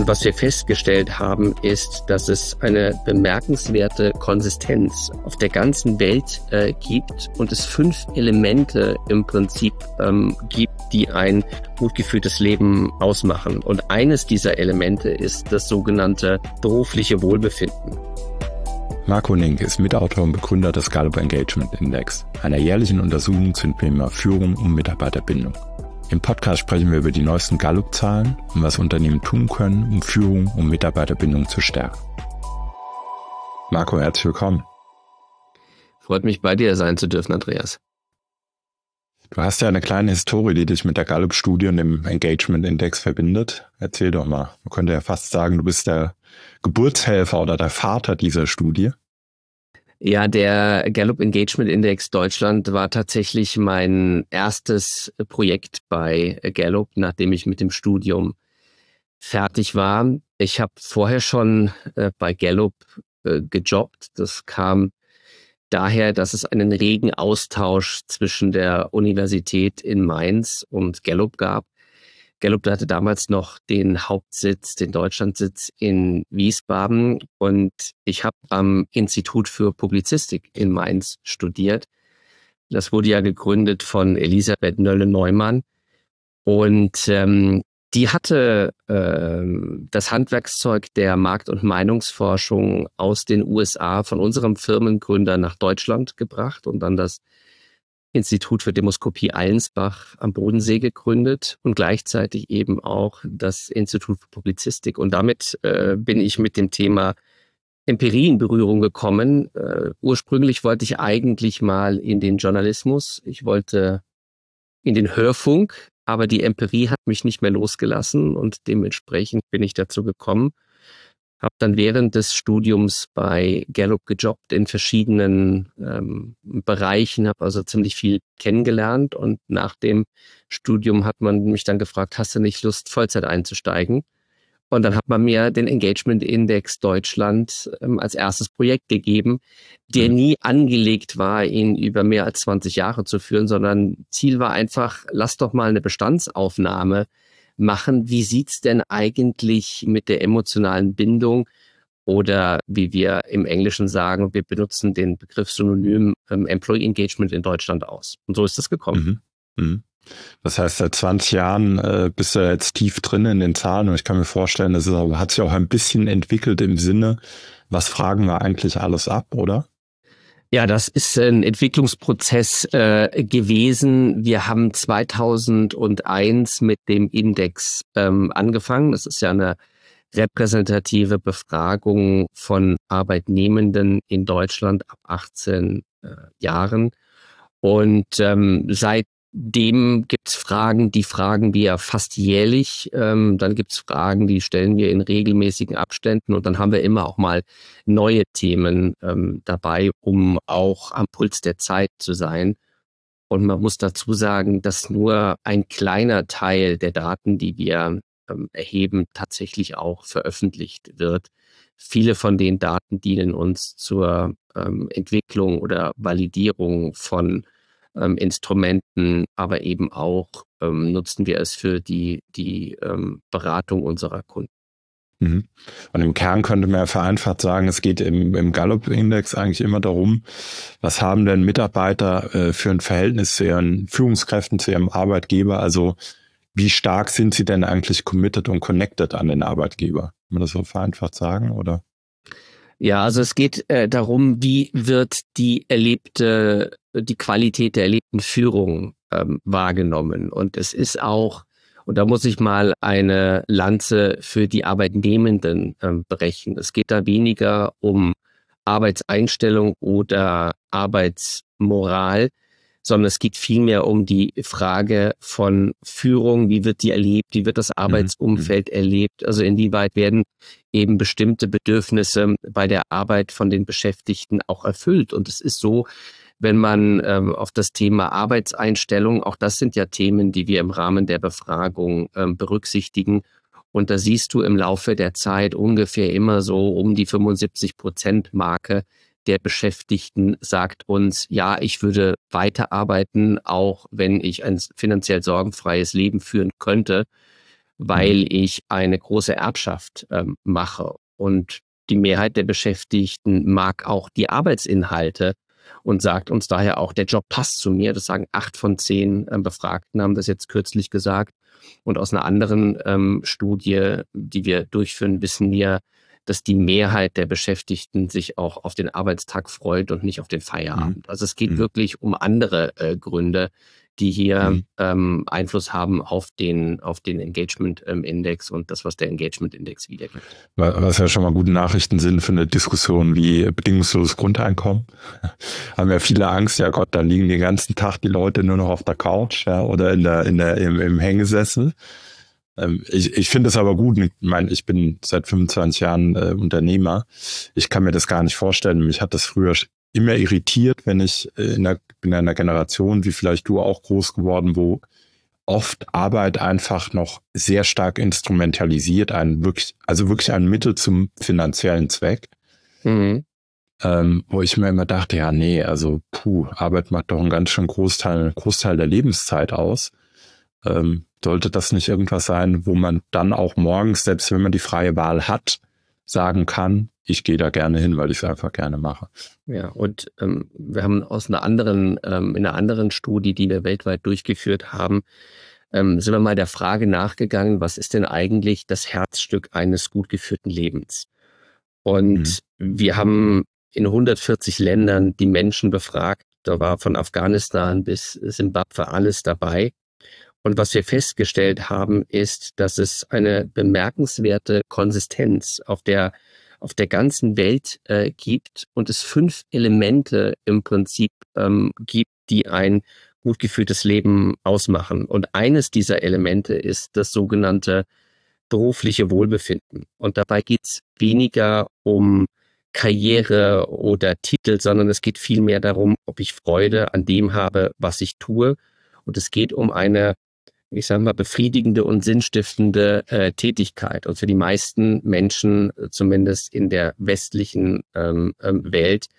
Und was wir festgestellt haben, ist, dass es eine bemerkenswerte Konsistenz auf der ganzen Welt gibt und es 5 Elemente im Prinzip gibt, die ein gut geführtes Leben ausmachen. Und eines dieser Elemente ist das sogenannte berufliche Wohlbefinden. Marco Ninck ist Mitautor und Begründer des Gallup Engagement Index, einer jährlichen Untersuchung zum Thema Führung und Mitarbeiterbindung. Im Podcast sprechen wir über die neuesten Gallup-Zahlen und was Unternehmen tun können, um Führung und Mitarbeiterbindung zu stärken. Marco, herzlich willkommen. Freut mich, bei dir sein zu dürfen, Andreas. Du hast ja eine kleine Historie, die dich mit der Gallup-Studie und dem Engagement-Index verbindet. Erzähl doch mal. Man könnte ja fast sagen, du bist der Geburtshelfer oder der Vater dieser Studie. Ja, der Gallup Engagement Index Deutschland war tatsächlich mein erstes Projekt bei Gallup, nachdem ich mit dem Studium fertig war. Ich habe vorher schon bei Gallup gejobbt. Das kam daher, dass es einen regen Austausch zwischen der Universität in Mainz und Gallup gab. Gallup hatte damals noch den Hauptsitz, den Deutschlandsitz in Wiesbaden und ich habe am Institut für Publizistik in Mainz studiert. Das wurde ja gegründet von Elisabeth Nölle-Neumann und die hatte das Handwerkszeug der Markt- und Meinungsforschung aus den USA von unserem Firmengründer nach Deutschland gebracht und dann das Institut für Demoskopie Allensbach am Bodensee gegründet und gleichzeitig eben auch das Institut für Publizistik. Und damit bin ich mit dem Thema Empirie in Berührung gekommen. Ursprünglich wollte ich eigentlich mal in den Journalismus. Ich wollte in den Hörfunk, aber die Empirie hat mich nicht mehr losgelassen und dementsprechend bin ich dazu gekommen. Habe dann während des Studiums bei Gallup gejobbt in verschiedenen Bereichen, habe also ziemlich viel kennengelernt und nach dem Studium hat man mich dann gefragt, hast du nicht Lust, Vollzeit einzusteigen? Und dann hat man mir den Engagement Index Deutschland als erstes Projekt gegeben, der nie angelegt war, ihn über mehr als 20 Jahre zu führen, sondern Ziel war einfach, lass doch mal eine Bestandsaufnahme machen. Wie sieht's denn eigentlich mit der emotionalen Bindung oder wie wir im Englischen sagen, wir benutzen den Begriff synonym Employee Engagement in Deutschland aus. Und so ist das gekommen. Das heißt, seit 20 Jahren bist du jetzt tief drin in den Zahlen und ich kann mir vorstellen, das hat sich auch ein bisschen entwickelt im Sinne, was fragen wir eigentlich alles ab, oder? Ja, das ist ein Entwicklungsprozess gewesen. Wir haben 2001 mit dem Index angefangen. Das ist ja eine repräsentative Befragung von Arbeitnehmenden in Deutschland ab 18 Jahren. Und seitdem gibt's Fragen, die fragen wir fast jährlich. Dann gibt's Fragen, die stellen wir in regelmäßigen Abständen. Und dann haben wir immer auch mal neue Themen dabei, um auch am Puls der Zeit zu sein. Und man muss dazu sagen, dass nur ein kleiner Teil der Daten, die wir erheben, tatsächlich auch veröffentlicht wird. Viele von den Daten dienen uns zur Entwicklung oder Validierung von Instrumenten, aber eben auch nutzen wir es für die Beratung unserer Kunden. Und im Kern könnte man ja vereinfacht sagen, es geht im Gallup-Index eigentlich immer darum, was haben denn Mitarbeiter für ein Verhältnis zu ihren Führungskräften, zu ihrem Arbeitgeber, also wie stark sind sie denn eigentlich committed und connected an den Arbeitgeber? Kann man das so vereinfacht sagen, oder? Ja, also es geht darum, wie wird die Qualität der erlebten Führung wahrgenommen. Und es ist auch, und da muss ich mal eine Lanze für die Arbeitnehmenden brechen. Es geht da weniger um Arbeitseinstellung oder Arbeitsmoral, sondern es geht vielmehr um die Frage von Führung, wie wird die erlebt, wie wird das Arbeitsumfeld erlebt, also inwieweit werden eben bestimmte Bedürfnisse bei der Arbeit von den Beschäftigten auch erfüllt. Und es ist so, wenn man auf das Thema Arbeitseinstellung, auch das sind ja Themen, die wir im Rahmen der Befragung berücksichtigen. Und da siehst du im Laufe der Zeit ungefähr immer so um die 75%-Marke der Beschäftigten sagt uns, ja, ich würde weiterarbeiten, auch wenn ich ein finanziell sorgenfreies Leben führen könnte. weil ich eine große Erbschaft mache. Und die Mehrheit der Beschäftigten mag auch die Arbeitsinhalte und sagt uns daher auch, der Job passt zu mir. Das sagen 8 von 10 Befragten, haben das jetzt kürzlich gesagt. Und aus einer anderen Studie, die wir durchführen, wissen wir, dass die Mehrheit der Beschäftigten sich auch auf den Arbeitstag freut und nicht auf den Feierabend. Also es geht wirklich um andere Gründe, die hier Einfluss haben auf den Engagement-Index und das, was der Engagement-Index wiedergibt. Was ja schon mal gute Nachrichten sind für eine Diskussion wie bedingungsloses Grundeinkommen. Haben ja viele Angst, ja Gott, da liegen den ganzen Tag die Leute nur noch auf der Couch, ja, oder im Hängesessel. Ich finde es aber gut. Ich meine, ich bin seit 25 Jahren Unternehmer. Ich kann mir das gar nicht vorstellen. Mich hat das früher immer irritiert, wenn ich bin in einer Generation, wie vielleicht du auch groß geworden, wo oft Arbeit einfach noch sehr stark instrumentalisiert, wirklich ein Mittel zum finanziellen Zweck. Wo ich mir immer dachte, ja, nee, also Arbeit macht doch einen ganz schön Großteil der Lebenszeit aus. Sollte das nicht irgendwas sein, wo man dann auch morgens, selbst wenn man die freie Wahl hat, sagen kann, ich gehe da gerne hin, weil ich es einfach gerne mache. Ja, und wir haben in einer anderen Studie, die wir weltweit durchgeführt haben, sind wir mal der Frage nachgegangen, was ist denn eigentlich das Herzstück eines gut geführten Lebens? Und wir haben in 140 Ländern die Menschen befragt, da war von Afghanistan bis Simbabwe alles dabei. Und was wir festgestellt haben, ist, dass es eine bemerkenswerte Konsistenz auf der ganzen Welt gibt und es 5 Elemente im Prinzip gibt, die ein gut geführtes Leben ausmachen. Und eines dieser Elemente ist das sogenannte berufliche Wohlbefinden. Und dabei geht es weniger um Karriere oder Titel, sondern es geht vielmehr darum, ob ich Freude an dem habe, was ich tue. Und es geht um eine, ich sage mal, befriedigende und sinnstiftende Tätigkeit. Und für die meisten Menschen, zumindest in der westlichen Welt,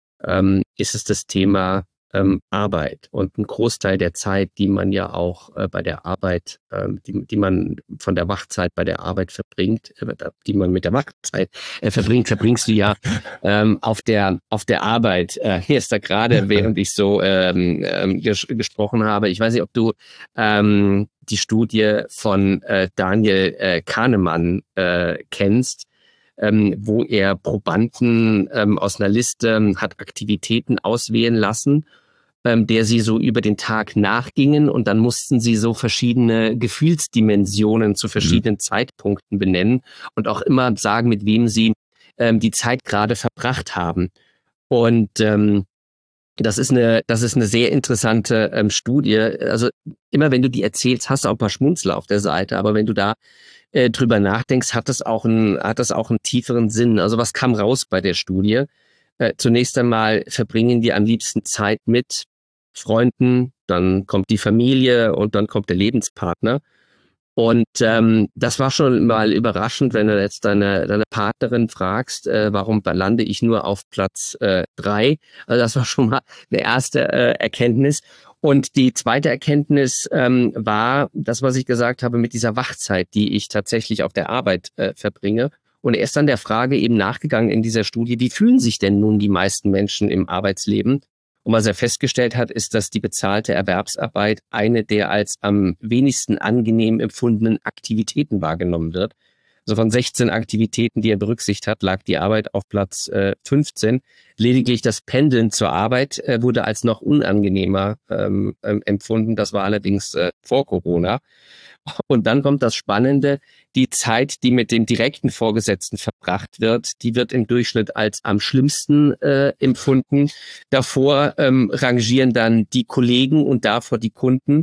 ist es das Thema Arbeit. Und ein Großteil der Zeit, die man ja auch bei der Arbeit, die man von der Wachzeit bei der Arbeit verbringt, die man mit der Wachzeit verbringst du ja auf der Arbeit. Hier ist da gerade, während ich so gesprochen habe, ich weiß nicht, ob du die Studie von Daniel Kahnemann kennst, wo er Probanden aus einer Liste hat Aktivitäten auswählen lassen, der sie so über den Tag nachgingen und dann mussten sie so verschiedene Gefühlsdimensionen zu verschiedenen Zeitpunkten benennen und auch immer sagen, mit wem sie die Zeit gerade verbracht haben. Und das ist eine sehr interessante Studie. Also immer wenn du die erzählst, hast du auch ein paar Schmunzler auf der Seite, aber wenn du da drüber nachdenkst, hat das auch einen tieferen Sinn. Also was kam raus bei der Studie? Zunächst einmal verbringen die am liebsten Zeit mit Freunden, dann kommt die Familie und dann kommt der Lebenspartner. Und das war schon mal überraschend, wenn du jetzt deine Partnerin fragst, warum lande ich nur auf Platz 3? Also das war schon mal eine erste Erkenntnis. Und die zweite Erkenntnis war das, was ich gesagt habe mit dieser Wachzeit, die ich tatsächlich auf der Arbeit verbringe. Und er ist dann der Frage eben nachgegangen in dieser Studie, wie fühlen sich denn nun die meisten Menschen im Arbeitsleben? Und was er festgestellt hat, ist, dass die bezahlte Erwerbsarbeit eine der als am wenigsten angenehm empfundenen Aktivitäten wahrgenommen wird. Also von 16 Aktivitäten, die er berücksichtigt hat, lag die Arbeit auf Platz 15. Lediglich das Pendeln zur Arbeit wurde als noch unangenehmer empfunden. Das war allerdings vor Corona. Und dann kommt das Spannende, die Zeit, die mit dem direkten Vorgesetzten verbracht wird, die wird im Durchschnitt als am schlimmsten empfunden. Davor rangieren dann die Kollegen und davor die Kunden.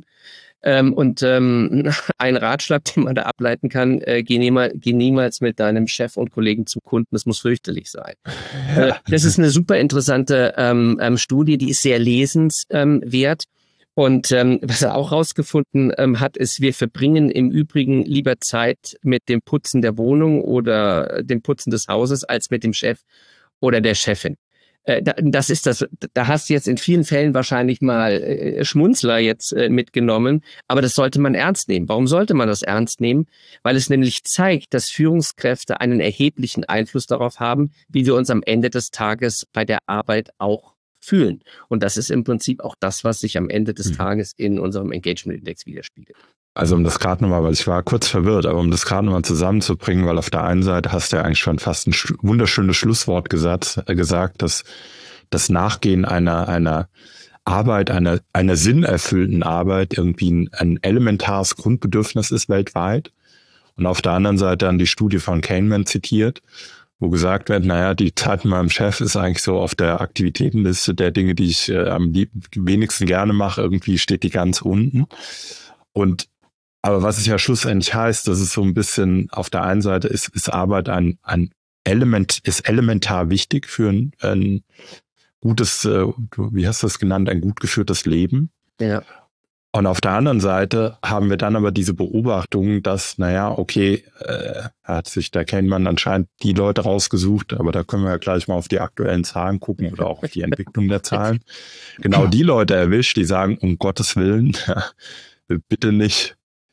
Ein Ratschlag, den man da ableiten kann, geh niemals mit deinem Chef und Kollegen zum Kunden, das muss fürchterlich sein. Das ist eine super interessante Studie, die ist sehr lesenswert. Und was er auch rausgefunden hat, ist, wir verbringen im Übrigen lieber Zeit mit dem Putzen der Wohnung oder dem Putzen des Hauses als mit dem Chef oder der Chefin. Das ist das, da hast du jetzt in vielen Fällen wahrscheinlich mal Schmunzler jetzt mitgenommen, aber das sollte man ernst nehmen. Warum sollte man das ernst nehmen? Weil es nämlich zeigt, dass Führungskräfte einen erheblichen Einfluss darauf haben, wie wir uns am Ende des Tages bei der Arbeit auch fühlen. Und das ist im Prinzip auch das, was sich am Ende des Tages in unserem Engagement Index widerspiegelt. Also um das gerade nochmal, weil ich war kurz verwirrt, aber um das gerade nochmal zusammenzubringen, weil auf der einen Seite hast du ja eigentlich schon fast ein wunderschönes Schlusswort gesagt, dass das Nachgehen einer Arbeit, einer sinnerfüllten Arbeit irgendwie ein elementares Grundbedürfnis ist weltweit. Und auf der anderen Seite dann die Studie von Kahneman zitiert, wo gesagt wird, naja, die Zeit mit meinem Chef ist eigentlich so auf der Aktivitätenliste der Dinge, die ich am wenigsten gerne mache, irgendwie steht die ganz unten. Aber was es ja schlussendlich heißt, dass es so ein bisschen auf der einen Seite ist Arbeit ein Element, ist elementar wichtig für ein gutes, wie hast du das genannt, ein gut geführtes Leben. Ja. Und auf der anderen Seite haben wir dann aber diese Beobachtung, dass, naja, okay, hat sich der Kahneman anscheinend die Leute rausgesucht, aber da können wir ja gleich mal auf die aktuellen Zahlen gucken oder auch auf die Entwicklung der Zahlen. Genau die Leute erwischt, die sagen, um Gottes Willen, bitte nicht.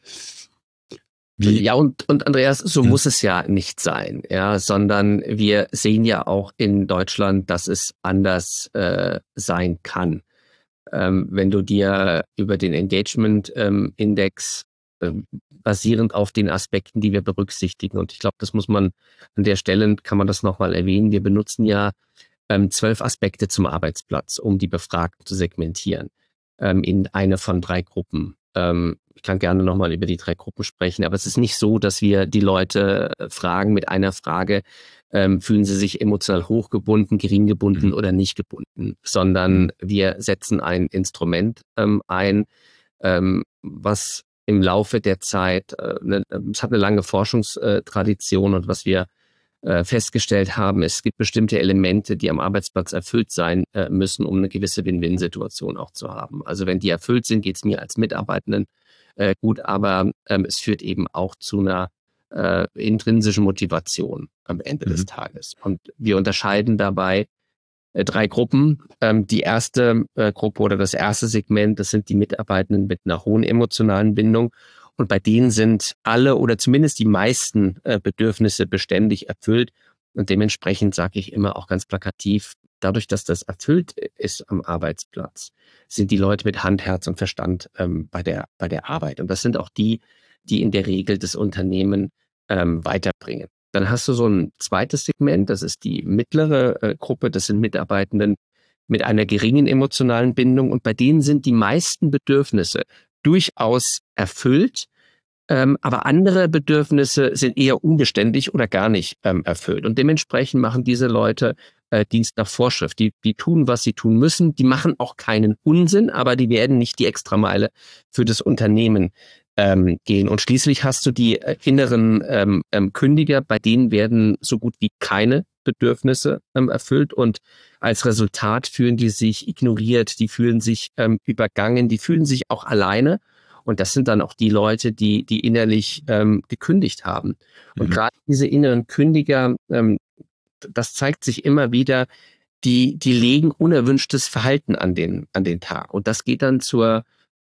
Ja, und Andreas, so muss es ja nicht sein, ja, sondern wir sehen ja auch in Deutschland, dass es anders sein kann. Wenn du dir über den Engagement Index basierend auf den Aspekten, die wir berücksichtigen, und ich glaube, das muss man an der Stelle, kann man das nochmal erwähnen, wir benutzen ja 12 Aspekte zum Arbeitsplatz, um die Befragten zu segmentieren in eine von 3 Gruppen. Ich kann gerne nochmal über die 3 Gruppen sprechen, aber es ist nicht so, dass wir die Leute fragen mit einer Frage, fühlen sie sich emotional hochgebunden, gering gebunden oder nicht gebunden, sondern wir setzen ein Instrument ein, was im Laufe der Zeit, es hat eine lange Forschungstradition, und was wir festgestellt haben, es gibt bestimmte Elemente, die am Arbeitsplatz erfüllt sein müssen, um eine gewisse Win-Win-Situation auch zu haben. Also wenn die erfüllt sind, geht es mir als Mitarbeitenden gut, aber es führt eben auch zu einer intrinsischen Motivation am Ende des Tages. Und wir unterscheiden dabei 3 Gruppen. Die erste Gruppe oder das erste Segment, das sind die Mitarbeitenden mit einer hohen emotionalen Bindung. Und bei denen sind alle oder zumindest die meisten Bedürfnisse beständig erfüllt. Und dementsprechend sage ich immer auch ganz plakativ, dadurch, dass das erfüllt ist am Arbeitsplatz, sind die Leute mit Hand, Herz und Verstand bei der Arbeit. Und das sind auch die in der Regel das Unternehmen weiterbringen. Dann hast du so ein zweites Segment, das ist die mittlere Gruppe, das sind Mitarbeitenden mit einer geringen emotionalen Bindung. Und bei denen sind die meisten Bedürfnisse durchaus erfüllt, aber andere Bedürfnisse sind eher unbeständig oder gar nicht erfüllt. Und dementsprechend machen diese Leute Dienst nach Vorschrift. Die tun, was sie tun müssen. Die machen auch keinen Unsinn, aber die werden nicht die Extrameile für das Unternehmen gehen. Und schließlich hast du die inneren Kündiger, bei denen werden so gut wie keine Bedürfnisse erfüllt, und als Resultat fühlen die sich ignoriert, die fühlen sich übergangen, die fühlen sich auch alleine. Und das sind dann auch die Leute, die innerlich gekündigt haben. Und gerade diese inneren Kündiger, das zeigt sich immer wieder, die legen unerwünschtes Verhalten an den Tag. Und das geht dann zu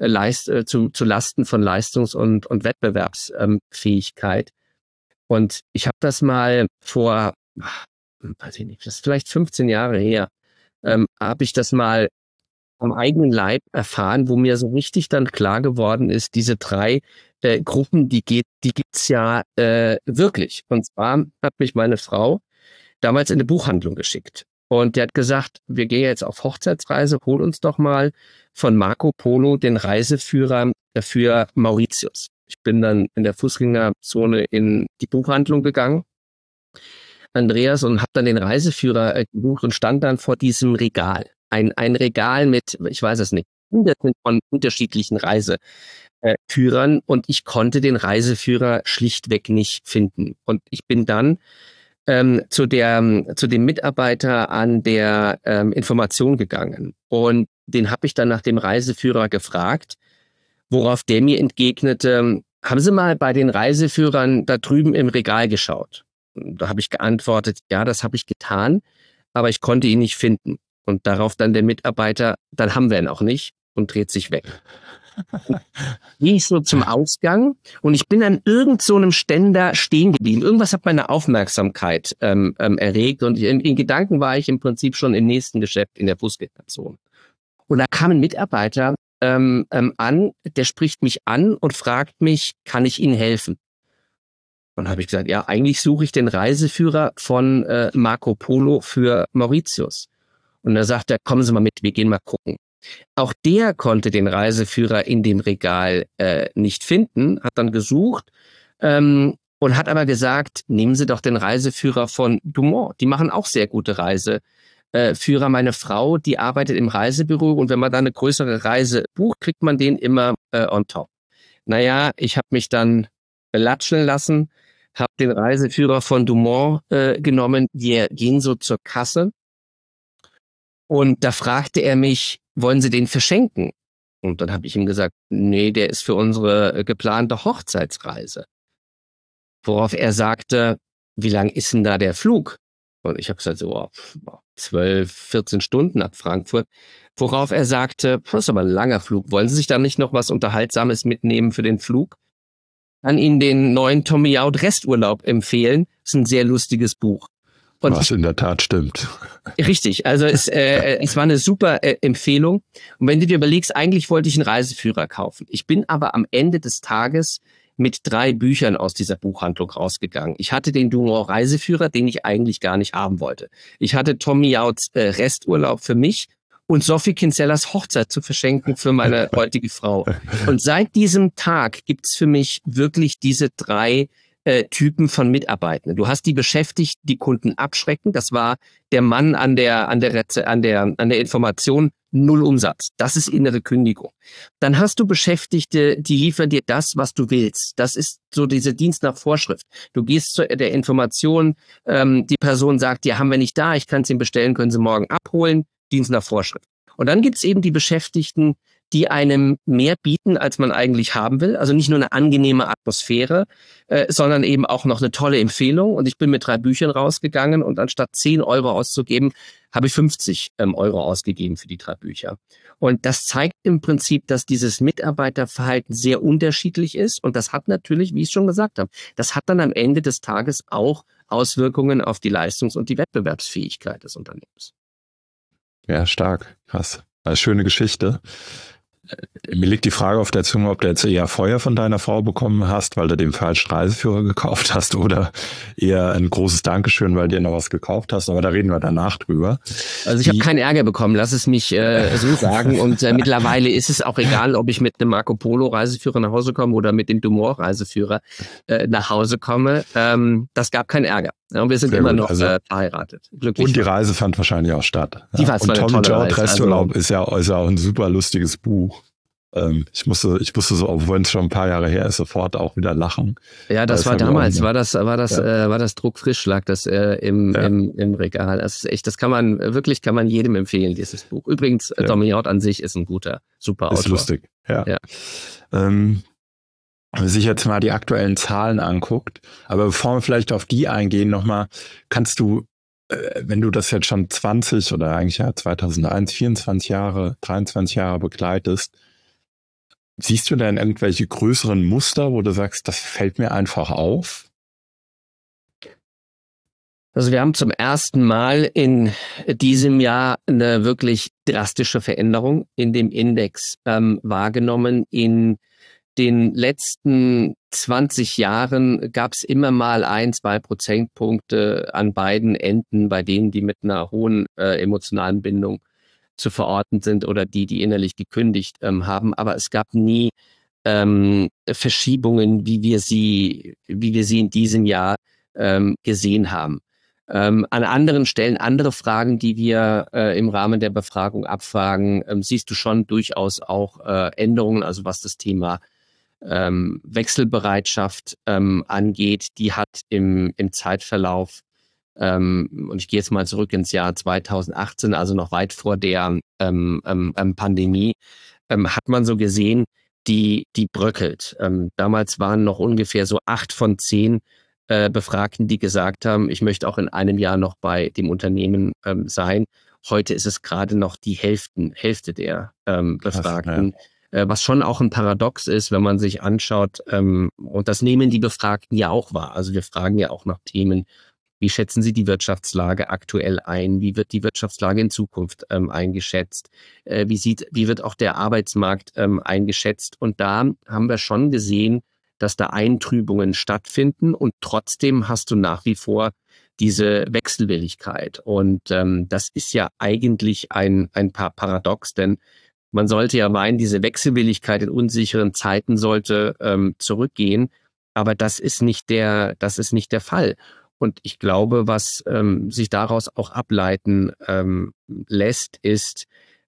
Lasten von Leistungs- und Wettbewerbsfähigkeit. Und ich habe das mal vor, weiß ich nicht, das ist vielleicht 15 Jahre her, habe ich das mal am eigenen Leib erfahren, wo mir so richtig dann klar geworden ist, diese 3 Gruppen, die gibt's ja wirklich. Und zwar hat mich meine Frau damals in eine Buchhandlung geschickt. Und der hat gesagt, wir gehen jetzt auf Hochzeitsreise, hol uns doch mal von Marco Polo den Reiseführer für Mauritius. Ich bin dann in der Fußgängerzone in die Buchhandlung gegangen, Andreas, und habe dann den Reiseführer gebucht und stand dann vor diesem Regal. Ein Regal mit, ich weiß es nicht, Hunderten von unterschiedlichen Reiseführern, und ich konnte den Reiseführer schlichtweg nicht finden. Und ich bin dann zu dem Mitarbeiter an der Information gegangen, und den habe ich dann nach dem Reiseführer gefragt, worauf der mir entgegnete, haben Sie mal bei den Reiseführern da drüben im Regal geschaut? Und da habe ich geantwortet, ja, das habe ich getan. aber ich konnte ihn nicht finden. Und darauf dann der Mitarbeiter, dann haben wir ihn auch nicht und dreht sich weg. Gehe ich so zum Ausgang und ich bin an irgend so einem Ständer stehen geblieben. Irgendwas hat meine Aufmerksamkeit erregt und in Gedanken war ich im Prinzip schon im nächsten Geschäft in der Fußgängerzone. Und da kam ein Mitarbeiter an, der spricht mich an und fragt mich, kann ich Ihnen helfen? Und dann habe ich gesagt, ja, eigentlich suche ich den Reiseführer von Marco Polo für Mauritius. Und da sagt er, kommen Sie mal mit, wir gehen mal gucken. Auch der konnte den Reiseführer in dem Regal nicht finden, hat dann gesucht und hat aber gesagt, nehmen Sie doch den Reiseführer von Dumont. Die machen auch sehr gute Reiseführer. Meine Frau, die arbeitet im Reisebüro und wenn man da eine größere Reise bucht, kriegt man den immer on top. Naja, ich habe mich dann belatscheln lassen, habe den Reiseführer von Dumont genommen. Wir gehen so zur Kasse und da fragte er mich, wollen Sie den verschenken? Und dann habe ich ihm gesagt, nee, der ist für unsere geplante Hochzeitsreise. Worauf er sagte, wie lang ist denn da der Flug? Und ich habe gesagt, so 12, 14 Stunden ab Frankfurt. Worauf er sagte, das ist aber ein langer Flug. Wollen Sie sich da nicht noch was Unterhaltsames mitnehmen für den Flug? Kann Ihnen den neuen Tommy Jaud Resturlaub empfehlen. Das ist ein sehr lustiges Buch. Und was in der Tat stimmt. Richtig, also es war eine super Empfehlung. Und wenn du dir überlegst, eigentlich wollte ich einen Reiseführer kaufen. Ich bin aber am Ende des Tages mit 3 Büchern aus dieser Buchhandlung rausgegangen. Ich hatte den Dumont Reiseführer, den ich eigentlich gar nicht haben wollte. Ich hatte Tommy Jauds Resturlaub für mich und Sophie Kinsellas Hochzeit zu verschenken für meine heutige Frau. Und seit diesem Tag gibt's für mich wirklich diese 3 Typen von Mitarbeitenden. Du hast die Beschäftigten, die Kunden abschrecken. Das war der Mann an der Information, 0 Umsatz. Das ist innere Kündigung. Dann hast du Beschäftigte, die liefern dir das, was du willst. Das ist so diese Dienst nach Vorschrift. Du gehst zu der Information, die Person sagt, ja, haben wir nicht da, ich kann es Ihnen bestellen, können Sie morgen abholen. Dienst nach Vorschrift. Und dann gibt's eben die Beschäftigten, die einem mehr bieten, als man eigentlich haben will. Also nicht nur eine angenehme Atmosphäre, sondern eben auch noch eine tolle Empfehlung. Und ich bin mit 3 Büchern rausgegangen und anstatt 10 Euro auszugeben, habe ich 50 Euro ausgegeben für die 3 Bücher. Und das zeigt im Prinzip, dass dieses Mitarbeiterverhalten sehr unterschiedlich ist. Und das hat natürlich, wie ich schon gesagt habe, das hat dann am Ende des Tages auch Auswirkungen auf die Leistungs- und die Wettbewerbsfähigkeit des Unternehmens. Ja, stark. Krass. Eine schöne Geschichte. Mir liegt die Frage auf der Zunge, ob du jetzt eher Feuer von deiner Frau bekommen hast, weil du den falschen Reiseführer gekauft hast, oder eher ein großes Dankeschön, weil du dir noch was gekauft hast. Aber da reden wir danach drüber. Also ich habe keinen Ärger bekommen, lass es mich so sagen. Und mittlerweile ist es auch egal, ob ich mit einem Marco Polo Reiseführer nach Hause komme oder mit dem Dumont Reiseführer nach Hause komme. Das gab keinen Ärger. Ja, und wir sind immer noch verheiratet. Glücklich. Und die Reise fand wahrscheinlich auch statt. Die war und Tommy Jaud Resturlaub ist ja auch ein super lustiges Buch. Ich musste so, obwohl es schon ein paar Jahre her ist, sofort auch wieder lachen. Ja, das war damals, war das Druckfrisch, lag das im Regal. Das ist echt, kann man jedem empfehlen, dieses Buch. Übrigens, Tommy Jaud an sich ist ein super Autor. Ist lustig, ja. Wenn man sich jetzt mal die aktuellen Zahlen anguckt, aber bevor wir vielleicht auf die eingehen, nochmal, kannst du, wenn du das jetzt schon 20 oder eigentlich ja 2001, 24 Jahre, 23 Jahre begleitest, siehst du denn irgendwelche größeren Muster, wo du sagst, das fällt mir einfach auf? Also wir haben zum ersten Mal in diesem Jahr eine wirklich drastische Veränderung in dem Index wahrgenommen. In den letzten 20 Jahren gab es immer mal 1-2 Prozentpunkte an beiden Enden, bei denen die mit einer hohen emotionalen Bindung zu verorten sind oder die innerlich gekündigt haben. Aber es gab nie Verschiebungen, wie wir sie in diesem Jahr gesehen haben. An anderen Stellen, andere Fragen, die wir im Rahmen der Befragung abfragen, siehst du schon durchaus auch Änderungen, also was das Thema Wechselbereitschaft angeht. Die hat im Zeitverlauf, und ich gehe jetzt mal zurück ins Jahr 2018, also noch weit vor der Pandemie, hat man so gesehen, die bröckelt. Damals waren noch ungefähr so 8 von 10 Befragten, die gesagt haben, ich möchte auch in einem Jahr noch bei dem Unternehmen sein. Heute ist es gerade noch die Hälfte der Befragten, was schon auch ein Paradox ist, wenn man sich anschaut, und das nehmen die Befragten ja auch wahr. Also wir fragen ja auch nach Themen, wie schätzen Sie die Wirtschaftslage aktuell ein? Wie wird die Wirtschaftslage in Zukunft eingeschätzt? Wie wird auch der Arbeitsmarkt eingeschätzt? Und da haben wir schon gesehen, dass da Eintrübungen stattfinden und trotzdem hast du nach wie vor diese Wechselwilligkeit. Und das ist ja eigentlich ein Paradox, denn man sollte ja meinen, diese Wechselwilligkeit in unsicheren Zeiten sollte zurückgehen, aber das ist nicht der Fall. Und ich glaube, was sich daraus auch ableiten lässt, ist,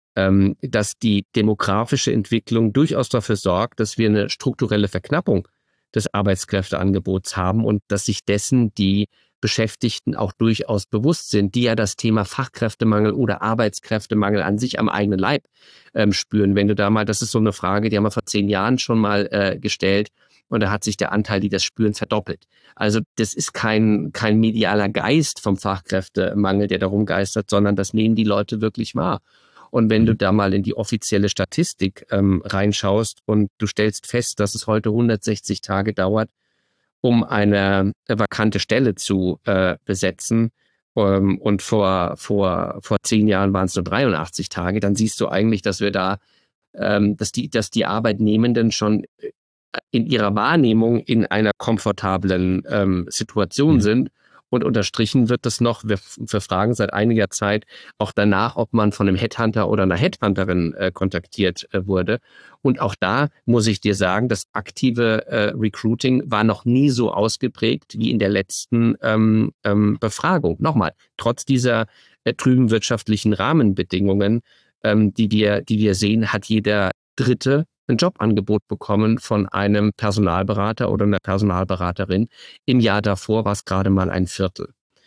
dass die demografische Entwicklung durchaus dafür sorgt, dass wir eine strukturelle Verknappung des Arbeitskräfteangebots haben und dass sich dessen die Beschäftigten auch durchaus bewusst sind, die ja das Thema Fachkräftemangel oder Arbeitskräftemangel an sich am eigenen Leib spüren. Wenn du da mal, das ist so eine Frage, die haben wir vor 10 Jahren schon mal gestellt und da hat sich der Anteil, die das spüren, verdoppelt. Also das ist kein medialer Geist vom Fachkräftemangel, der da rumgeistert, sondern das nehmen die Leute wirklich wahr. Und wenn du da mal in die offizielle Statistik reinschaust und du stellst fest, dass es heute 160 Tage dauert, um eine vakante Stelle zu besetzen, und vor 10 Jahren waren es nur 83 Tage, dann siehst du eigentlich, dass wir da, dass die Arbeitnehmenden schon in ihrer Wahrnehmung in einer komfortablen Situation sind. Und unterstrichen wird das noch, wir fragen seit einiger Zeit auch danach, ob man von einem Headhunter oder einer Headhunterin kontaktiert wurde. Und auch da muss ich dir sagen, das aktive Recruiting war noch nie so ausgeprägt wie in der letzten Befragung. Nochmal, trotz dieser trüben wirtschaftlichen Rahmenbedingungen, die wir sehen, hat jeder Dritte ein Jobangebot bekommen von einem Personalberater oder einer Personalberaterin. Im Jahr davor war es gerade mal ein Viertel.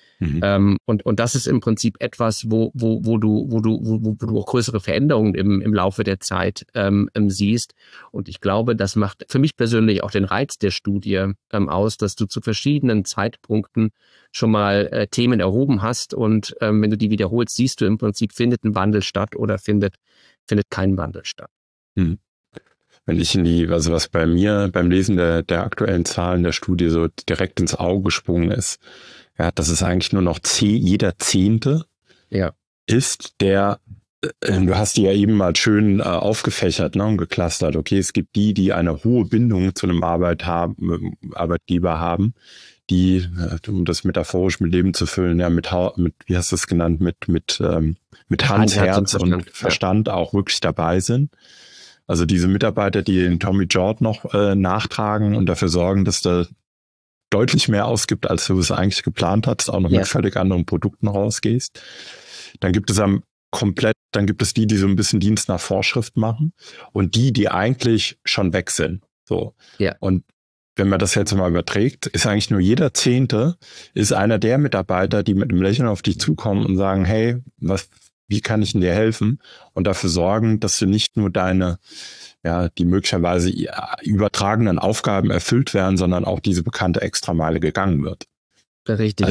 Und das ist im Prinzip etwas, wo du auch größere Veränderungen im Laufe der Zeit siehst. Und ich glaube, das macht für mich persönlich auch den Reiz der Studie aus, dass du zu verschiedenen Zeitpunkten schon mal Themen erhoben hast. Und wenn du die wiederholst, siehst du im Prinzip, findet ein Wandel statt oder findet kein Wandel statt. Wenn ich also was bei mir beim Lesen der aktuellen Zahlen der Studie so direkt ins Auge gesprungen ist, ja, dass es eigentlich nur noch jeder Zehnte ist, der, du hast die ja eben mal schön aufgefächert, ne, und geclustert. Okay, es gibt die eine hohe Bindung zu einem Arbeitgeber haben, die, um das metaphorisch mit Leben zu füllen, ja, mit wie hast du es genannt, mit Hand, Herz und Verstand auch wirklich dabei sind. Also diese Mitarbeiter, die den Tommy Jord noch nachtragen und dafür sorgen, dass da deutlich mehr ausgibt, als du es eigentlich geplant hast, auch noch mit völlig anderen Produkten rausgehst. Dann gibt es die so ein bisschen Dienst nach Vorschrift machen und die eigentlich schon weg sind. So. Ja. Und wenn man das jetzt mal überträgt, ist eigentlich nur jeder Zehnte ist einer der Mitarbeiter, die mit einem Lächeln auf dich zukommen und sagen, hey, wie kann ich denn dir helfen? Und dafür sorgen, dass du nicht nur die möglicherweise übertragenen Aufgaben erfüllt werden, sondern auch diese bekannte Extrameile gegangen wird. Richtig.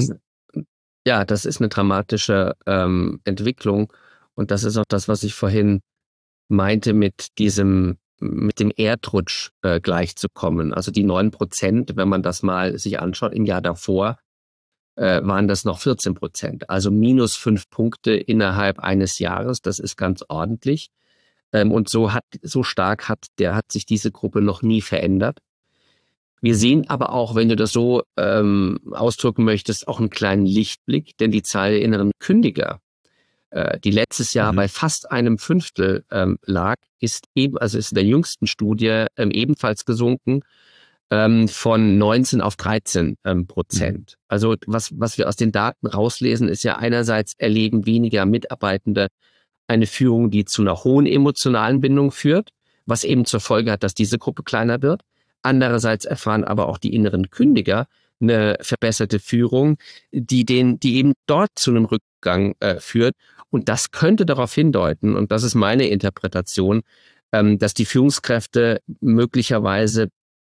Das ist eine dramatische Entwicklung. Und das ist auch das, was ich vorhin meinte, mit dem Erdrutsch gleichzukommen. Also die 9%, wenn man das mal sich anschaut, im Jahr davor, waren das noch 14%. Also minus 5 Punkte innerhalb eines Jahres. Das ist ganz ordentlich. Und so stark hat sich diese Gruppe noch nie verändert. Wir sehen aber auch, wenn du das so ausdrücken möchtest, auch einen kleinen Lichtblick, denn die Zahl der inneren Kündiger, die letztes Jahr bei fast einem Fünftel lag, ist in der jüngsten Studie ebenfalls gesunken, von 19 auf 13%. Also was wir aus den Daten rauslesen, ist ja einerseits erleben weniger Mitarbeitende eine Führung, die zu einer hohen emotionalen Bindung führt, was eben zur Folge hat, dass diese Gruppe kleiner wird. Andererseits erfahren aber auch die inneren Kündiger eine verbesserte Führung, die eben dort zu einem Rückgang führt. Und das könnte darauf hindeuten, und das ist meine Interpretation, dass die Führungskräfte möglicherweise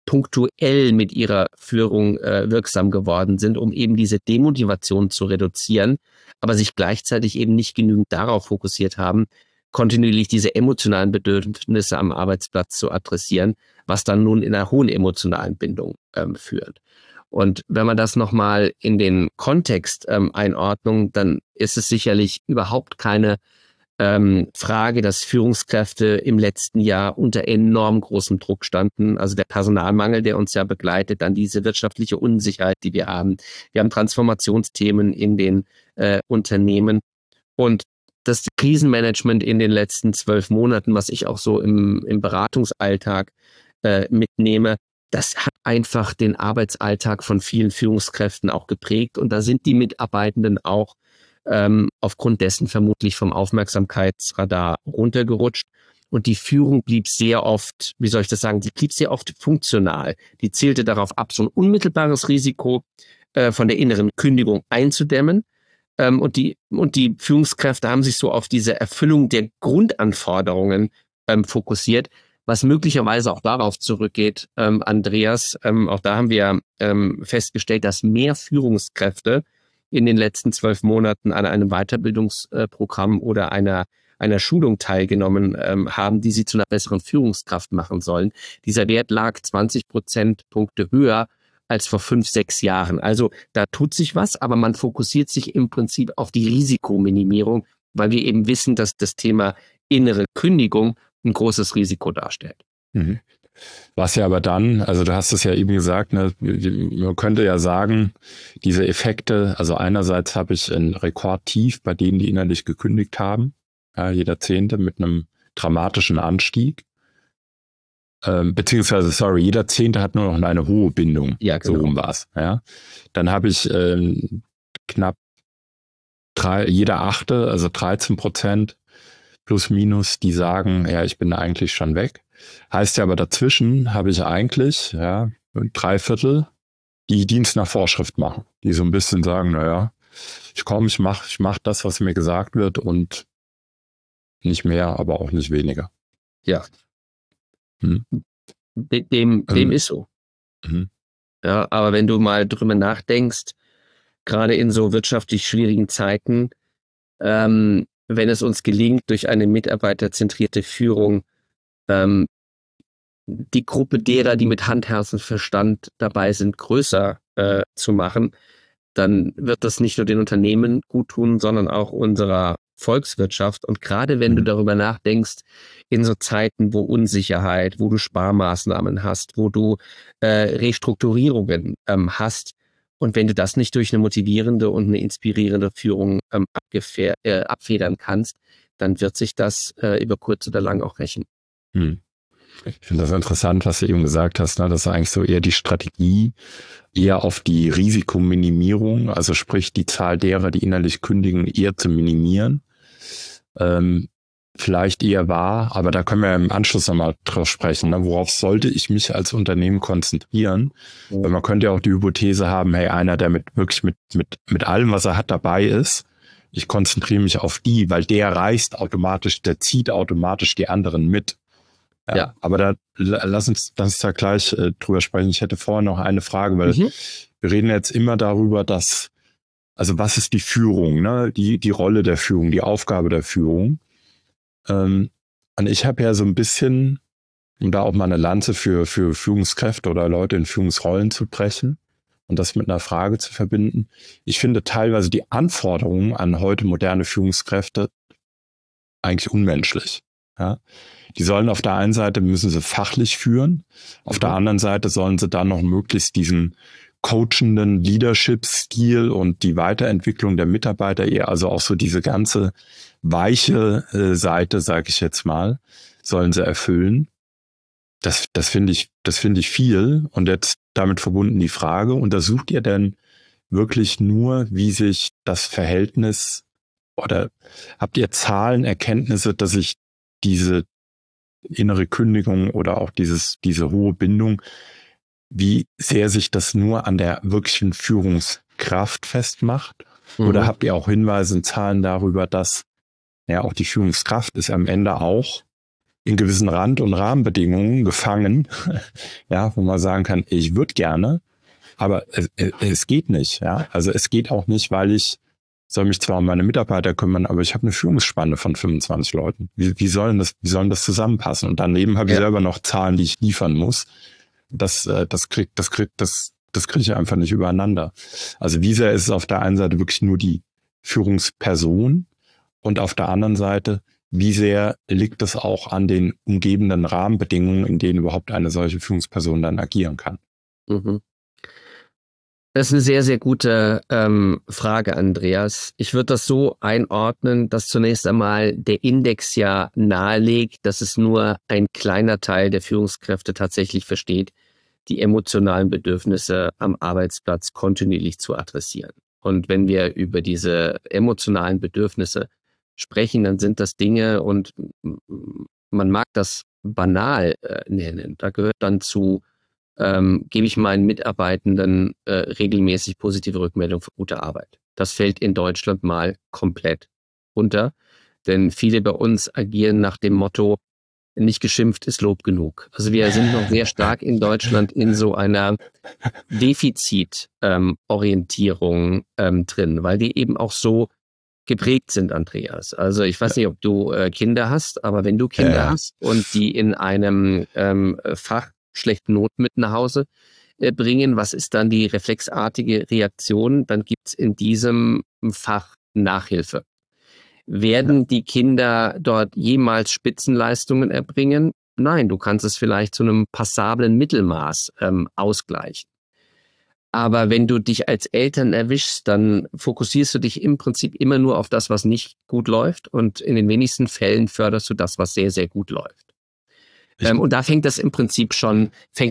punktuell mit ihrer Führung wirksam geworden sind, um eben diese Demotivation zu reduzieren, aber sich gleichzeitig eben nicht genügend darauf fokussiert haben, kontinuierlich diese emotionalen Bedürfnisse am Arbeitsplatz zu adressieren, was dann nun in einer hohen emotionalen Bindung führt. Und wenn man das nochmal in den Kontext einordnet, dann ist es sicherlich überhaupt keine Frage, dass Führungskräfte im letzten Jahr unter enorm großem Druck standen. Also der Personalmangel, der uns ja begleitet, dann diese wirtschaftliche Unsicherheit, die wir haben. Wir haben Transformationsthemen in den Unternehmen und das Krisenmanagement in den letzten 12 Monaten, was ich auch so im Beratungsalltag mitnehme, das hat einfach den Arbeitsalltag von vielen Führungskräften auch geprägt und da sind die Mitarbeitenden auch aufgrund dessen vermutlich vom Aufmerksamkeitsradar runtergerutscht. Und die Führung blieb sehr oft, wie soll ich das sagen, die blieb sehr oft funktional. Die zielte darauf ab, so ein unmittelbares Risiko von der inneren Kündigung einzudämmen. Und die Führungskräfte haben sich so auf diese Erfüllung der Grundanforderungen fokussiert, was möglicherweise auch darauf zurückgeht, Andreas, auch da haben wir festgestellt, dass mehr Führungskräfte in den letzten 12 Monaten an einem Weiterbildungsprogramm oder einer Schulung teilgenommen haben, die sie zu einer besseren Führungskraft machen sollen. Dieser Wert lag 20 Prozentpunkte höher als vor 5, 6 Jahren. Also da tut sich was, aber man fokussiert sich im Prinzip auf die Risikominimierung, weil wir eben wissen, dass das Thema innere Kündigung ein großes Risiko darstellt. Mhm. Was ja aber dann, also du hast es ja eben gesagt, ne, man könnte ja sagen, diese Effekte, also einerseits habe ich ein Rekordtief bei denen, die innerlich gekündigt haben, ja, jeder Zehnte mit einem dramatischen Anstieg, beziehungsweise, jeder Zehnte hat nur noch eine hohe Bindung, ja, genau. So rum war es. Ja. Dann habe ich knapp jeder Achte, also 13% plus minus, die sagen, ja, ich bin eigentlich schon weg. Heißt ja aber dazwischen habe ich eigentlich 3/4, die Dienst nach Vorschrift machen, die so ein bisschen sagen, naja, ich mach das, was mir gesagt wird und nicht mehr, aber auch nicht weniger. Ja. Dem ist so. Ja, aber wenn du mal drüber nachdenkst, gerade in so wirtschaftlich schwierigen Zeiten, wenn es uns gelingt, durch eine mitarbeiterzentrierte Führung die Gruppe derer, die mit Hand, Herz und Verstand dabei sind, größer zu machen, dann wird das nicht nur den Unternehmen gut tun, sondern auch unserer Volkswirtschaft. Und gerade wenn du darüber nachdenkst, in so Zeiten, wo Unsicherheit, wo du Sparmaßnahmen hast, wo du Restrukturierungen hast, und wenn du das nicht durch eine motivierende und eine inspirierende Führung abfedern kannst, dann wird sich das über kurz oder lang auch rächen. Ich finde das interessant, was du eben gesagt hast, ne? Das ist eigentlich so eher die Strategie, eher auf die Risikominimierung, also sprich die Zahl derer, die innerlich kündigen, eher zu minimieren. Vielleicht eher wahr, aber da können wir im Anschluss nochmal drauf sprechen. Ne? Worauf sollte ich mich als Unternehmen konzentrieren? Weil man könnte ja auch die Hypothese haben, hey, einer, der wirklich mit allem, was er hat, dabei ist, ich konzentriere mich auf die, weil der reist automatisch, der zieht automatisch die anderen mit. Ja. Aber da lass uns da gleich drüber sprechen. Ich hätte vorher noch eine Frage, weil wir reden jetzt immer darüber, dass, also was ist die Führung, ne? Die Rolle der Führung, die Aufgabe der Führung. Und ich habe ja so ein bisschen, um da auch mal eine Lanze für Führungskräfte oder Leute in Führungsrollen zu brechen und das mit einer Frage zu verbinden. Ich finde teilweise die Anforderungen an heute moderne Führungskräfte eigentlich unmenschlich. Ja? Die sollen auf der einen Seite, müssen sie fachlich führen, auf der anderen Seite sollen sie dann noch möglichst diesen coachenden Leadership-Stil und die Weiterentwicklung der Mitarbeiter, eher also auch so diese ganze weiche Seite, sage ich jetzt mal, sollen sie erfüllen. Das finde ich viel. Und jetzt damit verbunden die Frage, untersucht ihr denn wirklich nur, wie sich das Verhältnis oder habt ihr Zahlen, Erkenntnisse, dass sich diese innere Kündigung oder auch diese hohe Bindung, wie sehr sich das nur an der wirklichen Führungskraft festmacht? Oder habt ihr auch Hinweise und Zahlen darüber, dass ja auch die Führungskraft ist am Ende auch in gewissen Rand- und Rahmenbedingungen gefangen, ja, wo man sagen kann, ich würde gerne, aber es geht nicht, ja. Also es geht auch nicht, weil ich soll mich zwar um meine Mitarbeiter kümmern, aber ich habe eine Führungsspanne von 25 Leuten. Wie sollen das zusammenpassen? Und daneben habe ich selber noch Zahlen, die ich liefern muss. Das kriege ich einfach nicht übereinander. Also wie sehr ist es auf der einen Seite wirklich nur die Führungsperson und auf der anderen Seite, wie sehr liegt es auch an den umgebenden Rahmenbedingungen, in denen überhaupt eine solche Führungsperson dann agieren kann? Mhm. Das ist eine sehr, sehr gute Frage, Andreas. Ich würde das so einordnen, dass zunächst einmal der Index ja nahelegt, dass es nur ein kleiner Teil der Führungskräfte tatsächlich versteht, die emotionalen Bedürfnisse am Arbeitsplatz kontinuierlich zu adressieren. Und wenn wir über diese emotionalen Bedürfnisse sprechen, dann sind das Dinge, und man mag das banal nennen. Da gehört dann zu, gebe ich meinen Mitarbeitenden regelmäßig positive Rückmeldung für gute Arbeit. Das fällt in Deutschland mal komplett runter, denn viele bei uns agieren nach dem Motto, nicht geschimpft ist Lob genug. Also wir sind noch sehr stark in Deutschland in so einer Defizitorientierung drin, weil die eben auch so geprägt sind, Andreas. Also ich weiß nicht, ob du Kinder hast, aber wenn du Kinder hast und die in einem Fach schlechte Noten mit nach Hause bringen, was ist dann die reflexartige Reaktion? Dann gibt's in diesem Fach Nachhilfe. Werden die Kinder dort jemals Spitzenleistungen erbringen? Nein, du kannst es vielleicht zu einem passablen Mittelmaß ausgleichen. Aber wenn du dich als Eltern erwischst, dann fokussierst du dich im Prinzip immer nur auf das, was nicht gut läuft, und in den wenigsten Fällen förderst du das, was sehr, sehr gut läuft. Und da fängt das im Prinzip schon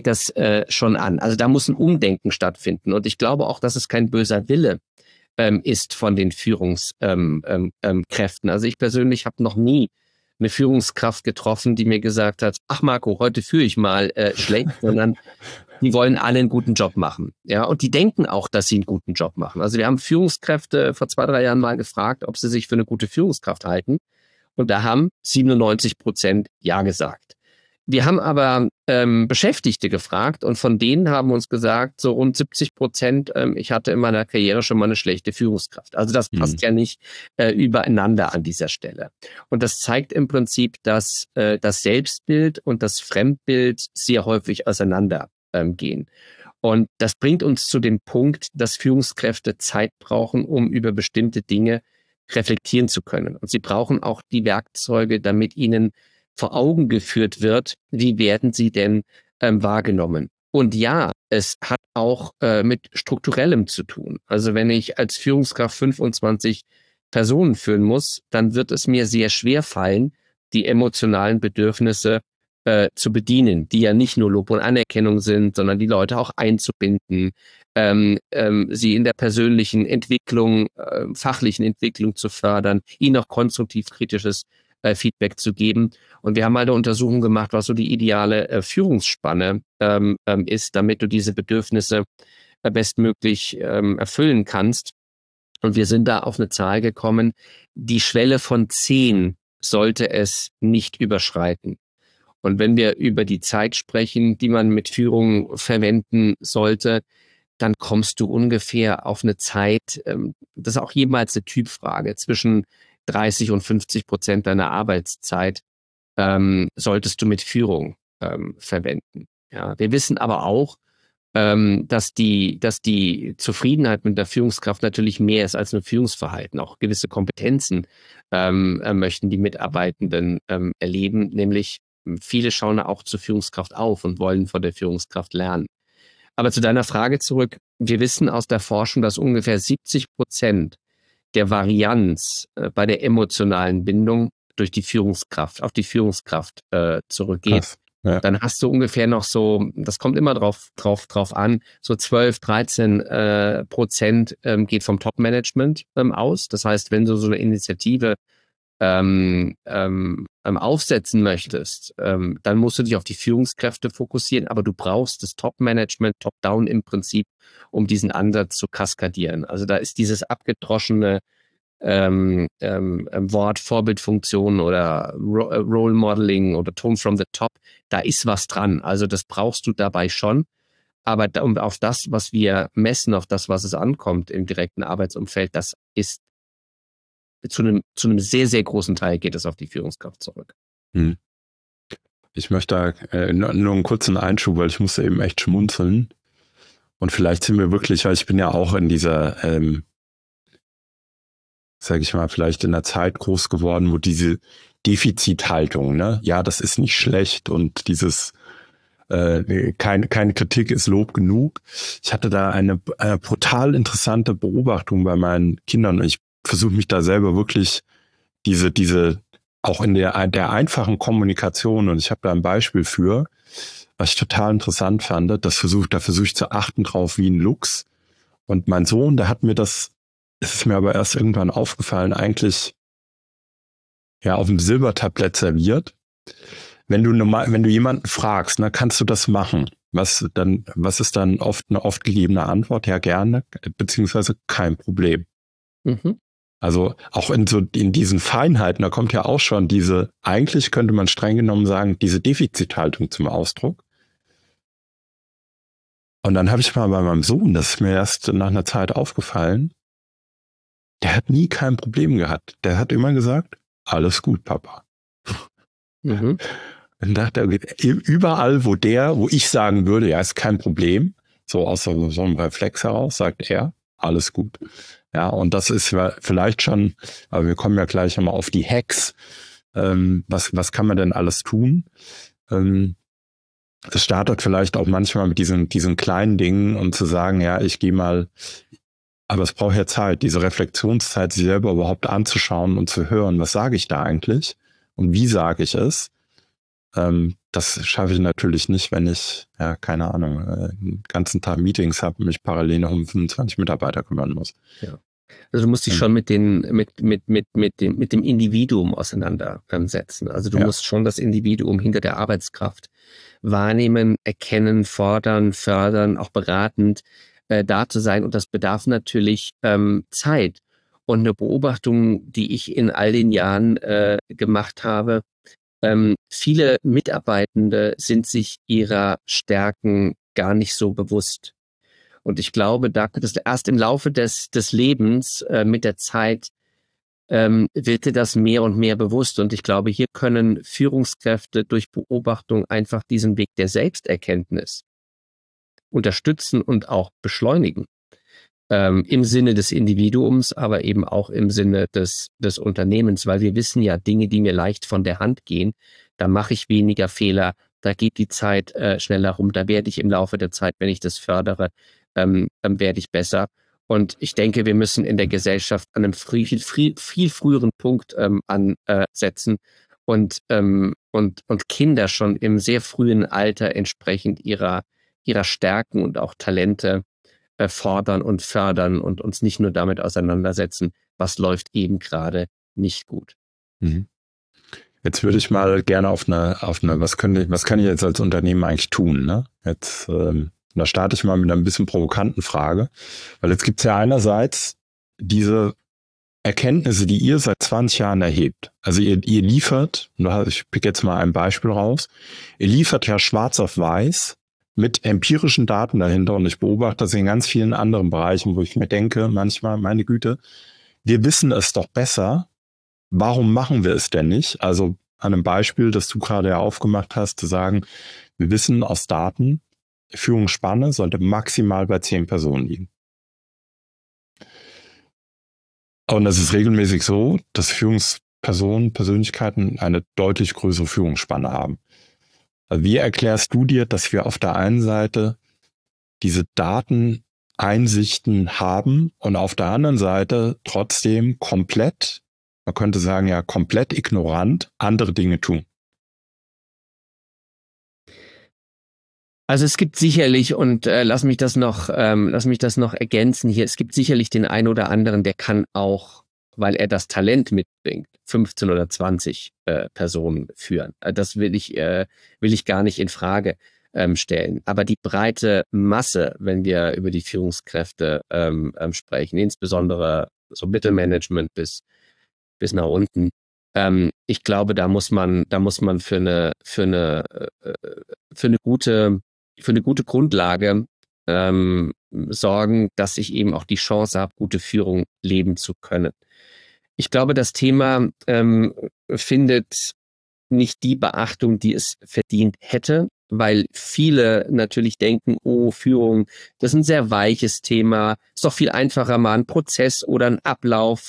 an. Also da muss ein Umdenken stattfinden. Und ich glaube auch, dass es kein böser Wille ist von den Führungskräften. Also ich persönlich habe noch nie eine Führungskraft getroffen, die mir gesagt hat, ach Marco, heute führe ich mal schlecht, sondern die wollen alle einen guten Job machen. Ja, und die denken auch, dass sie einen guten Job machen. Also wir haben Führungskräfte vor 2, 3 Jahren mal gefragt, ob sie sich für eine gute Führungskraft halten. Und da haben 97% Ja gesagt. Wir haben aber Beschäftigte gefragt, und von denen haben uns gesagt, so rund 70%, ich hatte in meiner Karriere schon mal eine schlechte Führungskraft. Also das passt ja nicht übereinander an dieser Stelle. Und das zeigt im Prinzip, dass das Selbstbild und das Fremdbild sehr häufig auseinander gehen. Und das bringt uns zu dem Punkt, dass Führungskräfte Zeit brauchen, um über bestimmte Dinge reflektieren zu können. Und sie brauchen auch die Werkzeuge, damit ihnen vor Augen geführt wird, wie werden sie denn wahrgenommen. Und ja, es hat auch mit Strukturellem zu tun. Also wenn ich als Führungskraft 25 Personen führen muss, dann wird es mir sehr schwer fallen, die emotionalen Bedürfnisse zu bedienen, die ja nicht nur Lob und Anerkennung sind, sondern die Leute auch einzubinden, sie in der persönlichen Entwicklung, fachlichen Entwicklung zu fördern, ihnen auch konstruktiv kritisches Feedback zu geben. Und wir haben mal eine Untersuchung gemacht, was so die ideale Führungsspanne ist, damit du diese Bedürfnisse bestmöglich erfüllen kannst. Und wir sind da auf eine Zahl gekommen, die Schwelle von 10 sollte es nicht überschreiten. Und wenn wir über die Zeit sprechen, die man mit Führung verwenden sollte, dann kommst du ungefähr auf eine Zeit, das ist auch jemals eine Typfrage, zwischen 30 und 50% deiner Arbeitszeit solltest du mit Führung verwenden. Ja, wir wissen aber auch, dass die Zufriedenheit mit der Führungskraft natürlich mehr ist als nur Führungsverhalten. Auch gewisse Kompetenzen möchten die Mitarbeitenden erleben, nämlich viele schauen auch zur Führungskraft auf und wollen von der Führungskraft lernen. Aber zu deiner Frage zurück. Wir wissen aus der Forschung, dass ungefähr 70% der Varianz bei der emotionalen Bindung durch die Führungskraft, auf die Führungskraft zurückgeht. Krass. Ja. Dann hast du ungefähr noch so, das kommt immer drauf an, so 12-13% geht vom Top-Management aus. Das heißt, wenn du so eine Initiative aufsetzen möchtest, dann musst du dich auf die Führungskräfte fokussieren, aber du brauchst das Top-Management, Top-Down im Prinzip, um diesen Ansatz zu kaskadieren. Also da ist dieses abgedroschene Wort Vorbildfunktion oder Role Modeling oder Tone from the Top, da ist was dran. Also das brauchst du dabei schon. Aber um auf das, was wir messen, auf das, was es ankommt im direkten Arbeitsumfeld, das ist zu einem sehr, sehr großen Teil geht es auf die Führungskraft zurück. Hm. Ich möchte da nur einen kurzen Einschub, weil ich musste eben echt schmunzeln. Und vielleicht sind wir wirklich, weil ich bin ja auch in dieser, sage ich mal, vielleicht in der Zeit groß geworden, wo diese Defizithaltung, ne, ja, das ist nicht schlecht und dieses keine Kritik ist Lob genug. Ich hatte da eine brutal interessante Beobachtung bei meinen Kindern. Ich versuche mich da selber wirklich diese auch in der einfachen Kommunikation, und ich habe da ein Beispiel für, was ich total interessant fand, da versuche ich zu achten drauf wie ein Luchs. Und mein Sohn, der hat mir es ist mir aber erst irgendwann aufgefallen, eigentlich ja auf dem Silbertablett serviert. Wenn du jemanden fragst, ne, kannst du das machen? Was ist dann oft eine oft gegebene Antwort? Ja, gerne, beziehungsweise kein Problem. Mhm. Also auch in diesen Feinheiten, da kommt ja auch schon eigentlich könnte man streng genommen sagen, diese Defizithaltung zum Ausdruck. Und dann habe ich mal bei meinem Sohn, das ist mir erst nach einer Zeit aufgefallen, der hat nie kein Problem gehabt. Der hat immer gesagt, alles gut, Papa. Mhm. Dann dachte er, überall, wo ich sagen würde, ja, ist kein Problem, so aus so einem Reflex heraus, sagt er, alles gut. Ja, und das ist vielleicht schon, aber wir kommen ja gleich nochmal auf die Hacks. Was kann man denn alles tun? Das startet vielleicht auch manchmal mit diesen kleinen Dingen und zu sagen, ja, ich gehe mal, aber es braucht ja Zeit, diese Reflexionszeit, sich selber überhaupt anzuschauen und zu hören, was sage ich da eigentlich und wie sage ich es? Das schaffe ich natürlich nicht, wenn ich, ja, keine Ahnung, den ganzen Tag Meetings habe und mich parallel noch um 25 Mitarbeiter kümmern muss. Ja. Also du musst dich schon mit dem Individuum auseinandersetzen. Also du musst schon das Individuum hinter der Arbeitskraft wahrnehmen, erkennen, fordern, fördern, auch beratend da zu sein. Und das bedarf natürlich Zeit. Und eine Beobachtung, die ich in all den Jahren gemacht habe, viele Mitarbeitende sind sich ihrer Stärken gar nicht so bewusst. Und ich glaube, da das erst im Laufe des Lebens mit der Zeit wird dir das mehr und mehr bewusst. Und ich glaube, hier können Führungskräfte durch Beobachtung einfach diesen Weg der Selbsterkenntnis unterstützen und auch beschleunigen. Im Sinne des Individuums, aber eben auch im Sinne des Unternehmens, weil wir wissen ja, Dinge, die mir leicht von der Hand gehen, da mache ich weniger Fehler, da geht die Zeit schneller rum, da werde ich im Laufe der Zeit, wenn ich das fördere, werde ich besser. Und ich denke, wir müssen in der Gesellschaft an einem viel früheren Punkt ansetzen und Kinder schon im sehr frühen Alter entsprechend ihrer Stärken und auch Talente fordern und fördern und uns nicht nur damit auseinandersetzen, was läuft eben gerade nicht gut. Mhm. Jetzt würde ich mal gerne auf eine, was kann ich jetzt als Unternehmen eigentlich tun, ne? Jetzt, da starte ich mal mit einer ein bisschen provokanten Frage, weil jetzt gibt es ja einerseits diese Erkenntnisse, die ihr seit 20 Jahren erhebt. Also ihr liefert, ich pick jetzt mal ein Beispiel raus, ihr liefert ja schwarz auf weiß mit empirischen Daten dahinter, und ich beobachte das in ganz vielen anderen Bereichen, wo ich mir denke, manchmal, meine Güte, wir wissen es doch besser, warum machen wir es denn nicht? Also an einem Beispiel, das du gerade ja aufgemacht hast, zu sagen, wir wissen aus Daten, Führungsspanne sollte maximal bei 10 Personen liegen. Und es ist regelmäßig so, dass Persönlichkeiten eine deutlich größere Führungsspanne haben. Also wie erklärst du dir, dass wir auf der einen Seite diese Dateneinsichten haben und auf der anderen Seite trotzdem komplett, man könnte sagen ja komplett ignorant, andere Dinge tun? Also es gibt sicherlich, und lass mich das noch ergänzen hier, es gibt sicherlich den einen oder anderen, der kann auch, weil er das Talent mitbringt, 15 oder 20 Personen führen. Das will ich gar nicht in Frage stellen. Aber die breite Masse, wenn wir über die Führungskräfte sprechen, insbesondere so Mittelmanagement bis nach unten. Ich glaube, da muss man für eine gute Grundlage sorgen, dass ich eben auch die Chance habe, gute Führung leben zu können. Ich glaube, das Thema findet nicht die Beachtung, die es verdient hätte, weil viele natürlich denken, oh, Führung, das ist ein sehr weiches Thema, ist doch viel einfacher, mal einen Prozess oder einen Ablauf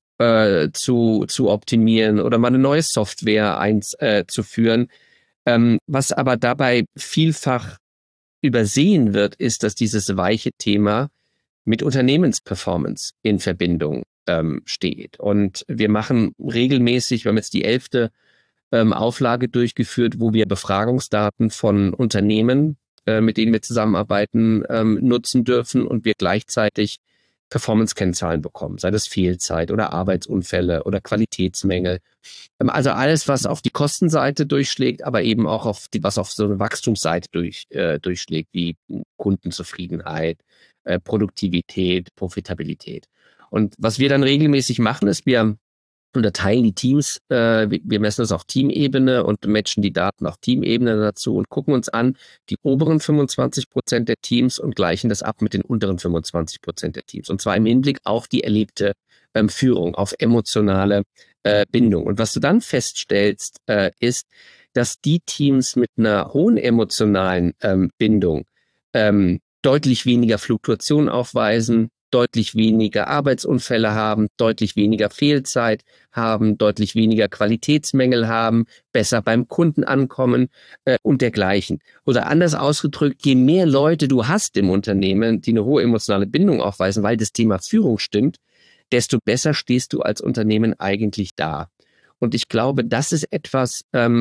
zu optimieren oder mal eine neue Software einzuführen. Was aber dabei vielfach übersehen wird, ist, dass dieses weiche Thema mit Unternehmensperformance in Verbindung steht. Und wir machen regelmäßig, wir haben jetzt die 11. Auflage durchgeführt, wo wir Befragungsdaten von Unternehmen, mit denen wir zusammenarbeiten, nutzen dürfen und wir gleichzeitig Performance-Kennzahlen bekommen, sei das Fehlzeit oder Arbeitsunfälle oder Qualitätsmängel. Also alles, was auf die Kostenseite durchschlägt, aber eben auch was auf so eine Wachstumsseite durchschlägt, wie Kundenzufriedenheit, Produktivität, Profitabilität. Und was wir dann regelmäßig machen, ist, wir unterteilen die Teams, wir messen das auf Teamebene und matchen die Daten auf Teamebene dazu und gucken uns an die oberen 25% der Teams und gleichen das ab mit den unteren 25% der Teams. Und zwar im Hinblick auf die erlebte Führung, auf emotionale Bindung. Und was du dann feststellst, ist, dass die Teams mit einer hohen emotionalen Bindung deutlich weniger Fluktuation aufweisen, deutlich weniger Arbeitsunfälle haben, deutlich weniger Fehlzeit haben, deutlich weniger Qualitätsmängel haben, besser beim Kunden ankommen und dergleichen. Oder anders ausgedrückt, je mehr Leute du hast im Unternehmen, die eine hohe emotionale Bindung aufweisen, weil das Thema Führung stimmt, desto besser stehst du als Unternehmen eigentlich da. Und ich glaube, das ist etwas,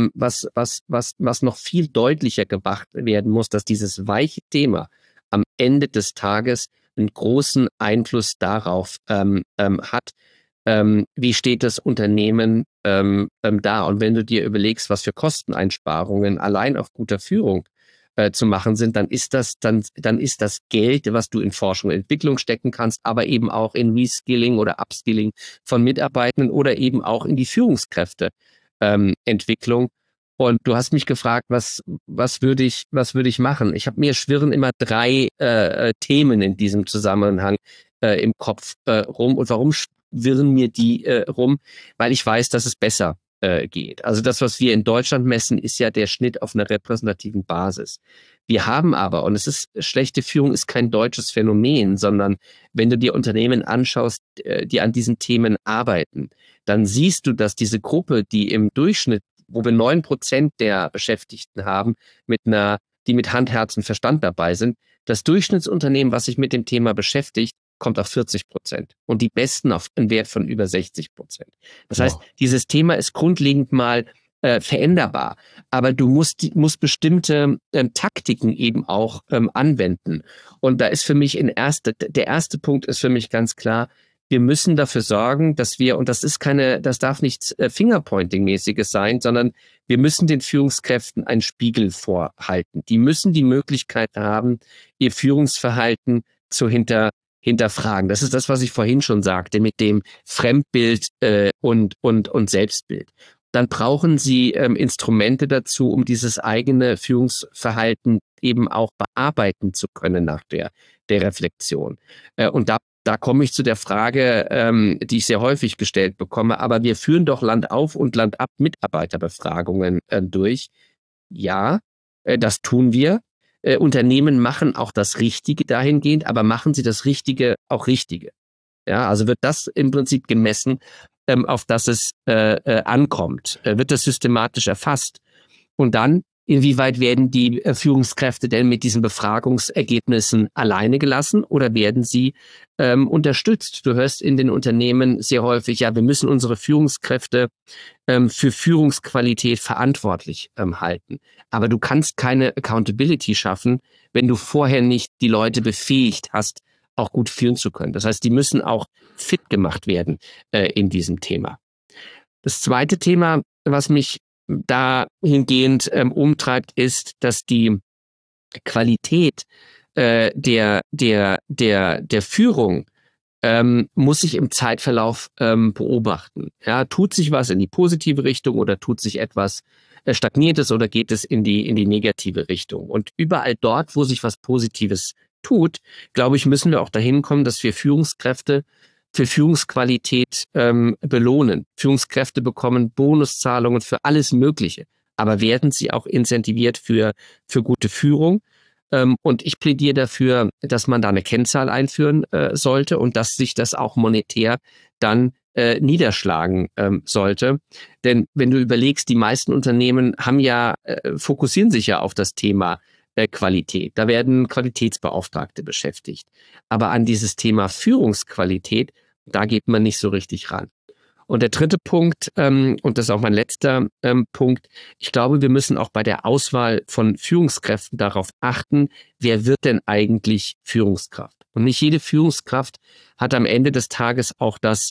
was noch viel deutlicher gemacht werden muss, dass dieses weiche Thema am Ende des Tages einen großen Einfluss darauf hat, wie steht das Unternehmen da. Und wenn du dir überlegst, was für Kosteneinsparungen allein auf guter Führung zu machen sind, dann ist das Geld, was du in Forschung und Entwicklung stecken kannst, aber eben auch in Reskilling oder Upskilling von Mitarbeitenden oder eben auch in die Führungskräfteentwicklung. Und du hast mich gefragt, was würde ich machen? Mir schwirren immer 3 Themen in diesem Zusammenhang im Kopf rum. Und warum schwirren mir die rum? Weil ich weiß, dass es besser geht. Also das, was wir in Deutschland messen, ist ja der Schnitt auf einer repräsentativen Basis. Wir haben aber, und schlechte Führung ist kein deutsches Phänomen, sondern wenn du dir Unternehmen anschaust, die an diesen Themen arbeiten, dann siehst du, dass diese Gruppe, die im Durchschnitt, wo wir 9% der Beschäftigten haben, die mit Hand, Herz und Verstand dabei sind, das Durchschnittsunternehmen, was sich mit dem Thema beschäftigt, kommt auf 40% und die Besten auf einen Wert von über 60%. Das heißt, dieses Thema ist grundlegend mal veränderbar, aber du musst bestimmte Taktiken eben auch anwenden. Und da ist für mich der erste Punkt ist für mich ganz klar, wir müssen dafür sorgen, dass wir, und das darf nichts Fingerpointing-mäßiges sein, sondern wir müssen den Führungskräften einen Spiegel vorhalten. Die müssen die Möglichkeit haben, ihr Führungsverhalten zu hinterfragen. Das ist das, was ich vorhin schon sagte, mit dem Fremdbild und Selbstbild. Dann brauchen sie Instrumente dazu, um dieses eigene Führungsverhalten eben auch bearbeiten zu können nach der Reflexion. Und da komme ich zu der Frage, die ich sehr häufig gestellt bekomme, aber wir führen doch Land auf und Land ab Mitarbeiterbefragungen durch. Ja, das tun wir. Unternehmen machen auch das Richtige dahingehend, aber machen sie das Richtige auch Richtige? Ja, also wird das im Prinzip gemessen, auf das es ankommt? Wird das systematisch erfasst? Und dann, inwieweit werden die Führungskräfte denn mit diesen Befragungsergebnissen alleine gelassen oder werden sie unterstützt? Du hörst in den Unternehmen sehr häufig, ja, wir müssen unsere Führungskräfte für Führungsqualität verantwortlich halten. Aber du kannst keine Accountability schaffen, wenn du vorher nicht die Leute befähigt hast, auch gut führen zu können. Das heißt, die müssen auch fit gemacht werden in diesem Thema. Das zweite Thema, was mich dahingehend umtreibt, ist, dass die Qualität der Führung muss sich im Zeitverlauf beobachten. Ja, tut sich was in die positive Richtung oder tut sich etwas stagniert es oder geht es in die negative Richtung? Und überall dort, wo sich was Positives tut, glaube ich, müssen wir auch dahin kommen, dass wir Führungskräfte für Führungsqualität belohnen. Führungskräfte bekommen Bonuszahlungen für alles Mögliche, aber werden sie auch incentiviert für gute Führung? Und ich plädiere dafür, dass man da eine Kennzahl einführen sollte und dass sich das auch monetär dann niederschlagen sollte. Denn wenn du überlegst, die meisten Unternehmen fokussieren sich ja auf das Thema Qualität. Da werden Qualitätsbeauftragte beschäftigt. Aber an dieses Thema Führungsqualität, da geht man nicht so richtig ran. Und der dritte Punkt, und das ist auch mein letzter Punkt, ich glaube, wir müssen auch bei der Auswahl von Führungskräften darauf achten, wer wird denn eigentlich Führungskraft? Und nicht jede Führungskraft hat am Ende des Tages auch das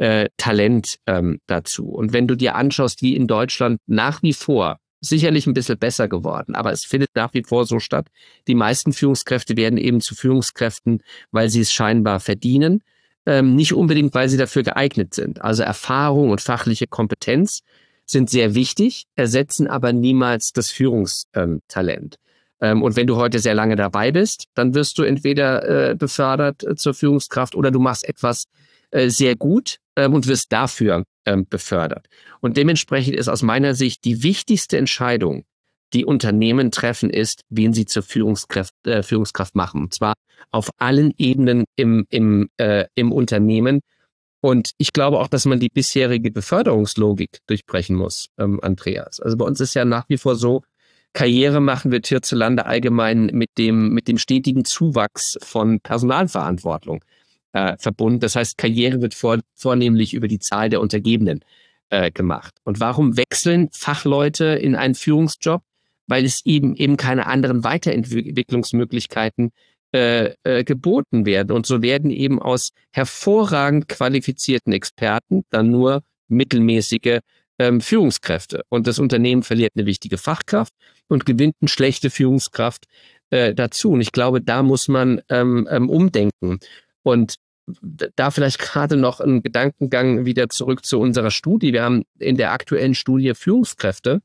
Talent dazu. Und wenn du dir anschaust, wie in Deutschland nach wie vor, sicherlich ein bisschen besser geworden, aber es findet nach wie vor so statt, die meisten Führungskräfte werden eben zu Führungskräften, weil sie es scheinbar verdienen, nicht unbedingt, weil sie dafür geeignet sind. Also Erfahrung und fachliche Kompetenz sind sehr wichtig, ersetzen aber niemals das Führungstalent. Und wenn du heute sehr lange dabei bist, dann wirst du entweder befördert zur Führungskraft oder du machst etwas sehr gut und wirst dafür befördert. Und dementsprechend ist aus meiner Sicht die wichtigste Entscheidung, die Unternehmen treffen, ist, wen sie zur Führungskraft machen. Und zwar auf allen Ebenen im Unternehmen. Und ich glaube auch, dass man die bisherige Beförderungslogik durchbrechen muss, Andreas. Also bei uns ist ja nach wie vor so, Karriere machen wird hierzulande allgemein mit dem stetigen Zuwachs von Personalverantwortung verbunden. Das heißt, Karriere wird vornehmlich über die Zahl der Untergebenen gemacht. Und warum wechseln Fachleute in einen Führungsjob? Weil es eben keine anderen Weiterentwicklungsmöglichkeiten geboten werden. Und so werden eben aus hervorragend qualifizierten Experten dann nur mittelmäßige Führungskräfte. Und das Unternehmen verliert eine wichtige Fachkraft und gewinnt eine schlechte Führungskraft dazu. Und ich glaube, da muss man umdenken. Und da vielleicht gerade noch ein Gedankengang wieder zurück zu unserer Studie. Wir haben in der aktuellen Studie Führungskräfte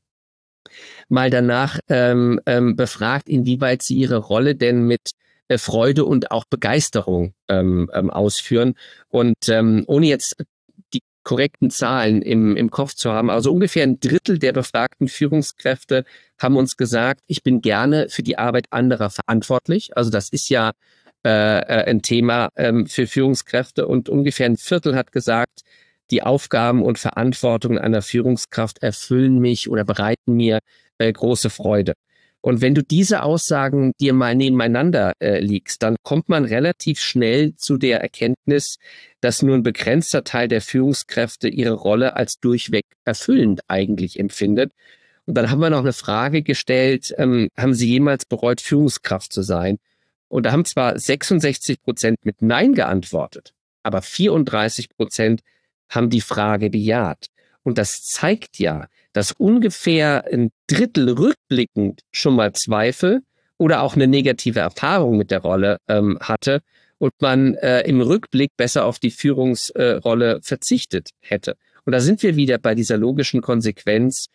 mal danach befragt, inwieweit sie ihre Rolle denn mit Freude und auch Begeisterung ausführen. Und ohne jetzt die korrekten Zahlen im Kopf zu haben, also ungefähr ein Drittel der befragten Führungskräfte haben uns gesagt, ich bin gerne für die Arbeit anderer verantwortlich. Also das ist ja ein Thema für Führungskräfte, und ungefähr ein Viertel hat gesagt, die Aufgaben und Verantwortungen einer Führungskraft erfüllen mich oder bereiten mir große Freude. Und wenn du diese Aussagen dir mal nebeneinander legst, dann kommt man relativ schnell zu der Erkenntnis, dass nur ein begrenzter Teil der Führungskräfte ihre Rolle als durchweg erfüllend eigentlich empfindet. Und dann haben wir noch eine Frage gestellt, haben Sie jemals bereut, Führungskraft zu sein? Und da haben zwar 66% mit Nein geantwortet, aber 34% haben die Frage bejaht. Und das zeigt ja, dass ungefähr ein Drittel rückblickend schon mal Zweifel oder auch eine negative Erfahrung mit der Rolle hatte und man im Rückblick besser auf die Führungsrolle verzichtet hätte. Und da sind wir wieder bei dieser logischen Konsequenz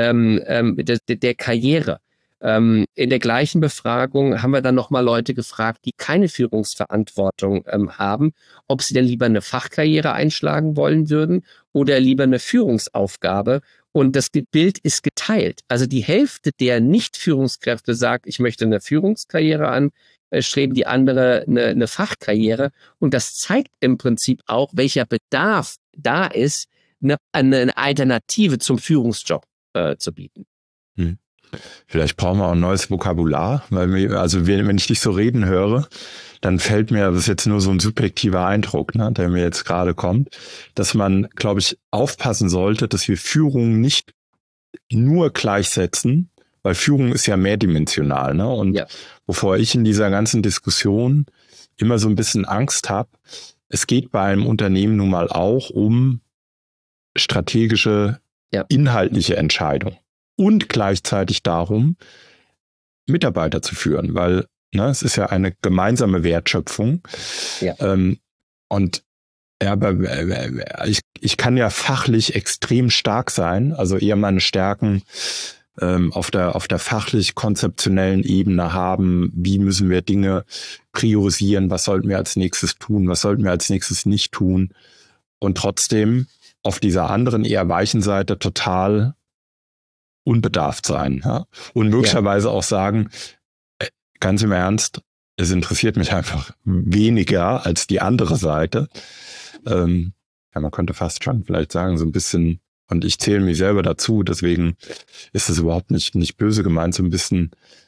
der Karriere. In der gleichen Befragung haben wir dann nochmal Leute gefragt, die keine Führungsverantwortung haben, ob sie denn lieber eine Fachkarriere einschlagen wollen würden oder lieber eine Führungsaufgabe. Und das Bild ist geteilt. Also die Hälfte der Nicht-Führungskräfte sagt, ich möchte eine Führungskarriere anstreben, die andere eine Fachkarriere. Und das zeigt im Prinzip auch, welcher Bedarf da ist, eine Alternative zum Führungsjob zu bieten. Vielleicht brauchen wir auch ein neues Vokabular, weil wenn ich dich so reden höre, dann fällt mir, das ist jetzt nur so ein subjektiver Eindruck, ne, der mir jetzt gerade kommt, dass man, glaube ich, aufpassen sollte, dass wir Führung nicht nur gleichsetzen, weil Führung ist ja mehrdimensional, ne? Und ja, wovor ich in dieser ganzen Diskussion immer so ein bisschen Angst habe, es geht bei einem Unternehmen nun mal auch um strategische, inhaltliche Entscheidungen. Und gleichzeitig darum, Mitarbeiter zu führen, weil es ist ja eine gemeinsame Wertschöpfung. Ja. Und ja, aber ich kann ja fachlich extrem stark sein, also eher meine Stärken auf der fachlich-konzeptionellen Ebene haben, wie müssen wir Dinge priorisieren, was sollten wir als nächstes tun, was sollten wir als nächstes nicht tun und trotzdem auf dieser anderen eher weichen Seite total unbedarft sein, ja? Und möglicherweise auch sagen, ganz im Ernst, es interessiert mich einfach weniger als die andere Seite. Ja, man könnte fast schon vielleicht sagen, so ein bisschen, und ich zähle mich selber dazu, deswegen ist es überhaupt nicht böse gemeint, so ein bisschen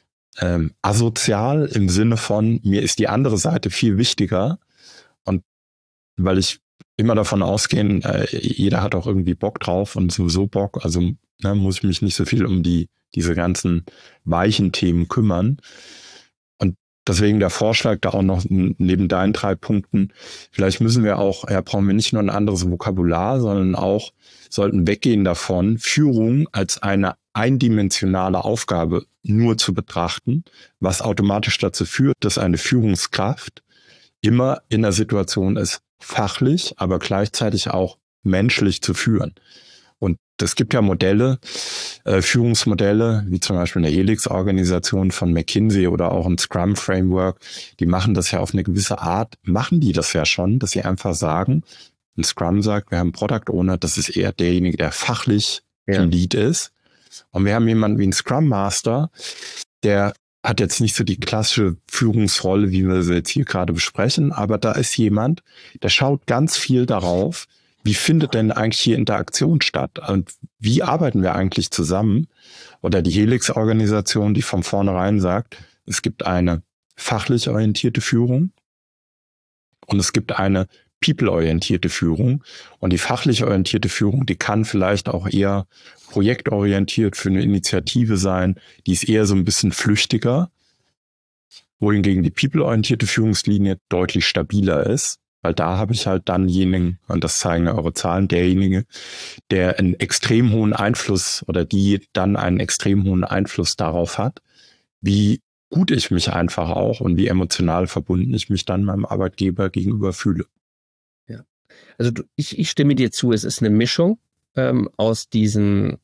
asozial im Sinne von, mir ist die andere Seite viel wichtiger. Und weil ich immer davon ausgehen, jeder hat auch irgendwie Bock drauf und sowieso Bock, also muss ich mich nicht so viel um diese ganzen weichen Themen kümmern. Und deswegen der Vorschlag da auch noch neben deinen 3 Punkten, vielleicht müssen wir auch, brauchen wir nicht nur ein anderes Vokabular, sondern auch sollten weggehen davon, Führung als eine eindimensionale Aufgabe nur zu betrachten, was automatisch dazu führt, dass eine Führungskraft immer in der Situation ist, fachlich, aber gleichzeitig auch menschlich zu führen. Und es gibt ja Modelle, Führungsmodelle, wie zum Beispiel eine Helix-Organisation von McKinsey oder auch ein Scrum-Framework, die machen das ja auf eine gewisse Art, machen die das ja schon, dass sie einfach sagen, ein Scrum sagt, wir haben einen Product Owner, das ist eher derjenige, der fachlich im Lead ist. Und wir haben jemanden wie einen Scrum Master, der hat jetzt nicht so die klassische Führungsrolle, wie wir sie jetzt hier gerade besprechen, aber da ist jemand, der schaut ganz viel darauf, wie findet denn eigentlich hier Interaktion statt und wie arbeiten wir eigentlich zusammen? Oder die Helix-Organisation, die von vornherein sagt, es gibt eine fachlich orientierte Führung und es gibt eine people-orientierte Führung. Und die fachlich orientierte Führung, die kann vielleicht auch eher projektorientiert für eine Initiative sein. Die ist eher so ein bisschen flüchtiger, wohingegen die people-orientierte Führungslinie deutlich stabiler ist. Weil da habe ich halt dann jenigen, und das zeigen eure Zahlen, derjenige, der einen extrem hohen Einfluss oder die dann einen extrem hohen Einfluss darauf hat, wie gut ich mich einfach auch und wie emotional verbunden ich mich dann meinem Arbeitgeber gegenüber fühle. Ja, also ich stimme dir zu, es ist eine Mischung aus diesen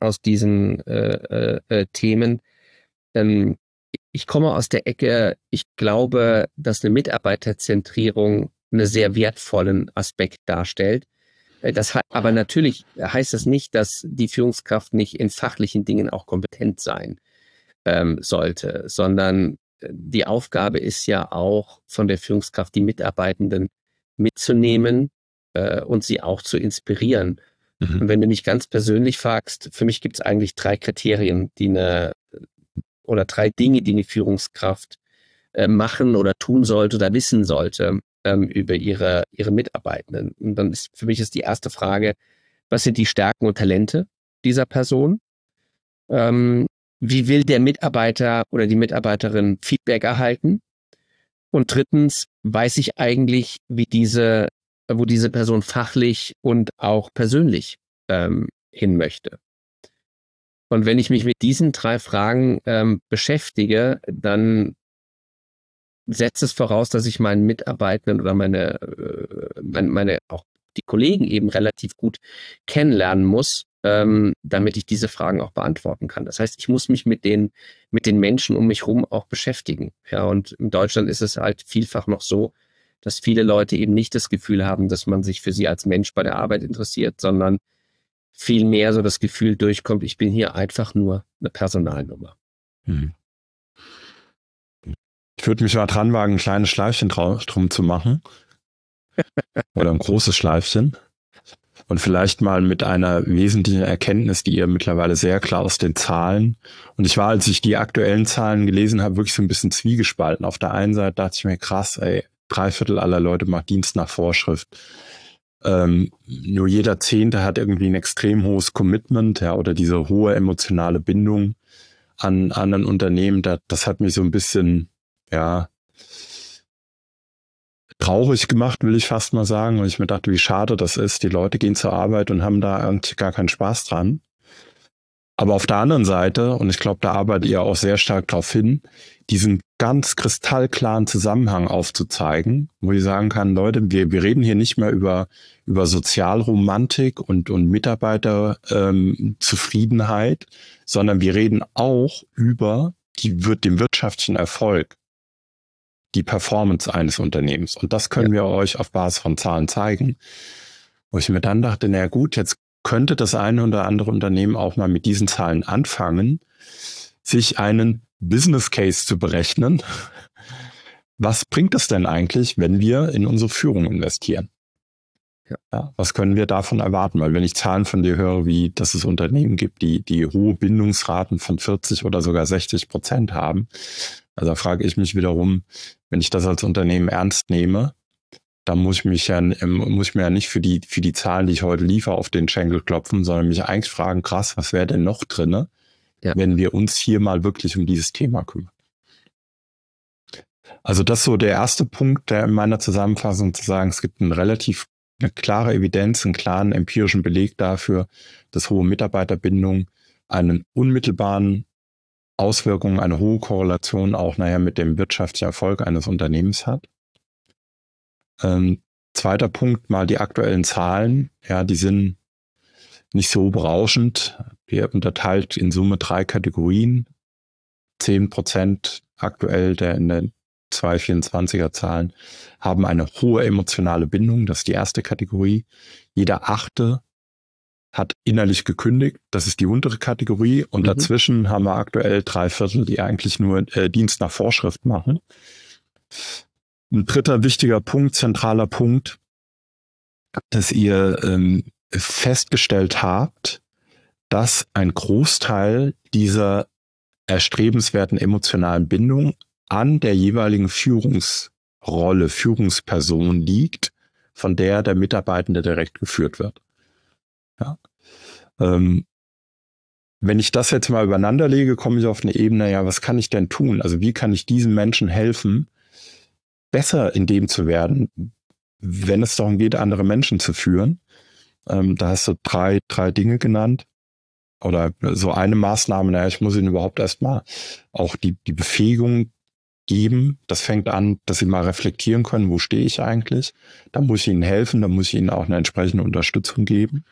Themen. Ich komme aus der Ecke, ich glaube, dass eine Mitarbeiterzentrierung einen sehr wertvollen Aspekt darstellt. Aber natürlich heißt das nicht, dass die Führungskraft nicht in fachlichen Dingen auch kompetent sein sollte, sondern die Aufgabe ist ja auch von der Führungskraft, die Mitarbeitenden mitzunehmen und sie auch zu inspirieren. Und wenn du mich ganz persönlich fragst, für mich gibt es eigentlich 3 Kriterien, oder 3 Dinge, die eine Führungskraft machen oder tun sollte oder wissen sollte über ihre Mitarbeitenden. Und dann für mich ist die erste Frage, was sind die Stärken und Talente dieser Person? Wie will der Mitarbeiter oder die Mitarbeiterin Feedback erhalten? Und drittens, weiß ich eigentlich, wo diese Person fachlich und auch persönlich hin möchte? Und wenn ich mich mit diesen 3 Fragen beschäftige, dann setzt es voraus, dass ich meinen Mitarbeitenden oder meine auch die Kollegen eben relativ gut kennenlernen muss, damit ich diese Fragen auch beantworten kann. Das heißt, ich muss mich mit den Menschen um mich herum auch beschäftigen. Ja, und in Deutschland ist es halt vielfach noch so, dass viele Leute eben nicht das Gefühl haben, dass man sich für sie als Mensch bei der Arbeit interessiert, sondern vielmehr so das Gefühl durchkommt, ich bin hier einfach nur eine Personalnummer. Ich würde mich mal dran wagen, ein kleines Schleifchen drum zu machen. Oder ein großes Schleifchen. Und vielleicht mal mit einer wesentlichen Erkenntnis, die ihr mittlerweile sehr klar aus den Zahlen. Und ich war, als ich die aktuellen Zahlen gelesen habe, wirklich so ein bisschen zwiegespalten. Auf der einen Seite dachte ich mir, krass, 3/4 aller Leute macht Dienst nach Vorschrift. Nur jeder 10. hat irgendwie ein extrem hohes Commitment, ja, oder diese hohe emotionale Bindung an ein Unternehmen. Das hat mich so ein bisschen, ja, traurig gemacht, will ich fast mal sagen, weil ich mir dachte, wie schade das ist. Die Leute gehen zur Arbeit und haben da eigentlich gar keinen Spaß dran. Aber auf der anderen Seite, und ich glaube, da arbeitet ihr auch sehr stark darauf hin, diesen ganz kristallklaren Zusammenhang aufzuzeigen, wo ich sagen kann, Leute, wir reden hier nicht mehr über Sozialromantik und Mitarbeiterzufriedenheit, sondern wir reden auch über den wirtschaftlichen Erfolg, die Performance eines Unternehmens. Und das können wir euch auf Basis von Zahlen zeigen. Wo ich mir dann dachte, na gut, jetzt könnte das eine oder andere Unternehmen auch mal mit diesen Zahlen anfangen, sich einen Business Case zu berechnen. Was bringt es denn eigentlich, wenn wir in unsere Führung investieren? Ja, was können wir davon erwarten? Weil wenn ich Zahlen von dir höre, wie dass es Unternehmen gibt, die hohe Bindungsraten von 40 oder sogar 60% haben, also da frage ich mich wiederum, wenn ich das als Unternehmen ernst nehme, dann muss ich mir ja nicht für die Zahlen, die ich heute liefere, auf den Schenkel klopfen, sondern mich eigentlich fragen, krass, was wäre denn noch drinne, wenn wir uns hier mal wirklich um dieses Thema kümmern? Also das ist so der erste Punkt, der in meiner Zusammenfassung zu sagen, es gibt eine klare Evidenz, einen klaren empirischen Beleg dafür, dass hohe Mitarbeiterbindung einen unmittelbaren Auswirkungen, eine hohe Korrelation auch nachher mit dem wirtschaftlichen Erfolg eines Unternehmens hat. Zweiter Punkt, mal die aktuellen Zahlen. Ja, die sind nicht so berauschend. Wir unterteilt in Summe 3 Kategorien. 10% aktuell der in den 224er Zahlen haben eine hohe emotionale Bindung. Das ist die erste Kategorie. Jeder 8. hat innerlich gekündigt. Das ist die untere Kategorie. Und dazwischen haben wir aktuell 3/4, die eigentlich nur Dienst nach Vorschrift machen. Ein dritter wichtiger Punkt, zentraler Punkt, dass ihr festgestellt habt, dass ein Großteil dieser erstrebenswerten emotionalen Bindung an der jeweiligen Führungsrolle, Führungsperson liegt, von der Mitarbeitende direkt geführt wird. Ja. Wenn ich das jetzt mal übereinander lege, komme ich auf eine Ebene, ja, was kann ich denn tun? Also wie kann ich diesen Menschen helfen, besser in dem zu werden, wenn es darum geht, andere Menschen zu führen? Da hast du drei Dinge genannt. Oder so eine Maßnahme, naja, ich muss ihnen überhaupt erstmal auch die Befähigung geben. Das fängt an, dass sie mal reflektieren können, wo stehe ich eigentlich? Da muss ich ihnen helfen, da muss ich ihnen auch eine entsprechende Unterstützung geben.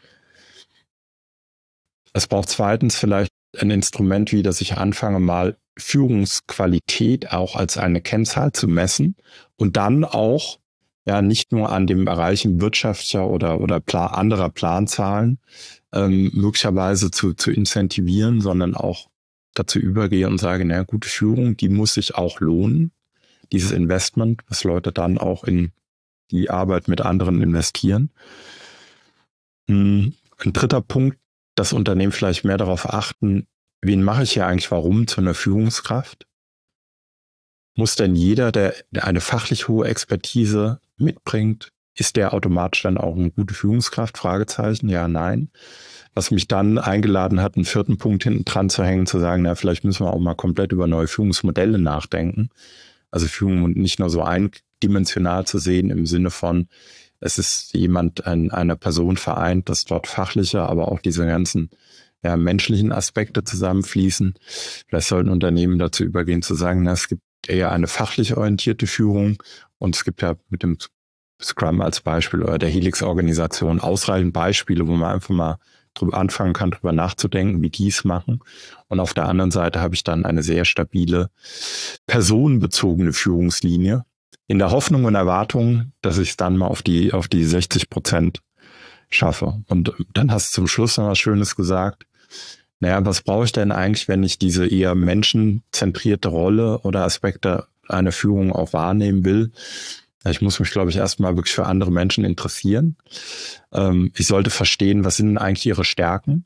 Es braucht zweitens vielleicht ein Instrument, wie dass ich anfange, mal Führungsqualität auch als eine Kennzahl zu messen und dann auch ja nicht nur an dem Erreichen wirtschaftlicher oder anderer Planzahlen möglicherweise zu incentivieren, sondern auch dazu übergehe und sage, naja, gute Führung, die muss sich auch lohnen. Dieses Investment, was Leute dann auch in die Arbeit mit anderen investieren. Ein dritter Punkt, das Unternehmen vielleicht mehr darauf achten, wen mache ich hier eigentlich warum zu einer Führungskraft? Muss denn jeder, der eine fachlich hohe Expertise mitbringt, ist der automatisch dann auch eine gute Führungskraft? Fragezeichen, ja, nein. Was mich dann eingeladen hat, einen vierten Punkt hinten dran zu hängen, zu sagen, na, vielleicht müssen wir auch mal komplett über neue Führungsmodelle nachdenken. Also Führung nicht nur so eindimensional zu sehen im Sinne von, es ist jemand, eine Person vereint, dass dort fachliche, aber auch diese ganzen menschlichen Aspekte zusammenfließen. Vielleicht sollten Unternehmen dazu übergehen zu sagen, na, es gibt eher eine fachlich orientierte Führung und es gibt ja mit dem Scrum als Beispiel oder der Helix-Organisation ausreichend Beispiele, wo man einfach mal anfangen kann, drüber nachzudenken, wie die es machen. Und auf der anderen Seite habe ich dann eine sehr stabile, personenbezogene Führungslinie in der Hoffnung und Erwartung, dass ich es dann mal auf die 60% schaffe. Und dann hast du zum Schluss noch was Schönes gesagt. Naja, was brauche ich denn eigentlich, wenn ich diese eher menschenzentrierte Rolle oder Aspekte einer Führung auch wahrnehmen will? Ich muss mich, glaube ich, erstmal wirklich für andere Menschen interessieren. Ich sollte verstehen, was sind denn eigentlich ihre Stärken?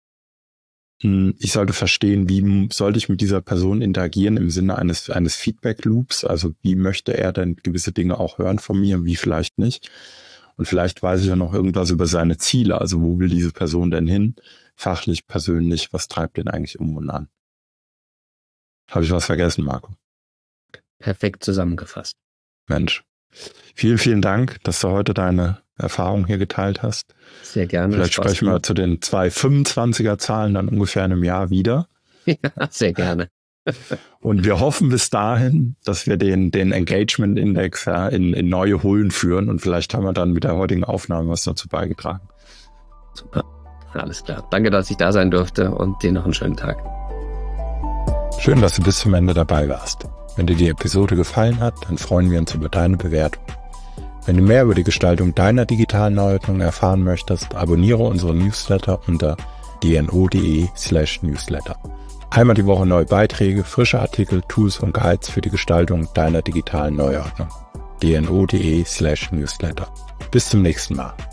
Ich sollte verstehen, wie sollte ich mit dieser Person interagieren im Sinne eines Feedback-Loops? Also wie möchte er denn gewisse Dinge auch hören von mir, wie vielleicht nicht? Und vielleicht weiß ich ja noch irgendwas über seine Ziele. Also wo will diese Person denn hin? Fachlich, persönlich, was treibt den eigentlich um und an? Habe ich was vergessen, Marco? Perfekt zusammengefasst. Mensch. Vielen, vielen Dank, dass du heute deine Erfahrung hier geteilt hast. Sehr gerne. Vielleicht sprechen wir zu den 225er Zahlen dann ungefähr in einem Jahr wieder. Ja, sehr gerne. Und wir hoffen bis dahin, dass wir den Engagement Index in neue Höhen führen und vielleicht haben wir dann mit der heutigen Aufnahme was dazu beigetragen. Super, alles klar. Danke, dass ich da sein durfte und dir noch einen schönen Tag. Schön, dass du bis zum Ende dabei warst. Wenn dir die Episode gefallen hat, dann freuen wir uns über deine Bewertung. Wenn du mehr über die Gestaltung deiner digitalen Neuordnung erfahren möchtest, abonniere unseren Newsletter unter dno.de/newsletter. Einmal die Woche neue Beiträge, frische Artikel, Tools und Guides für die Gestaltung deiner digitalen Neuordnung. dno.de/newsletter. Bis zum nächsten Mal.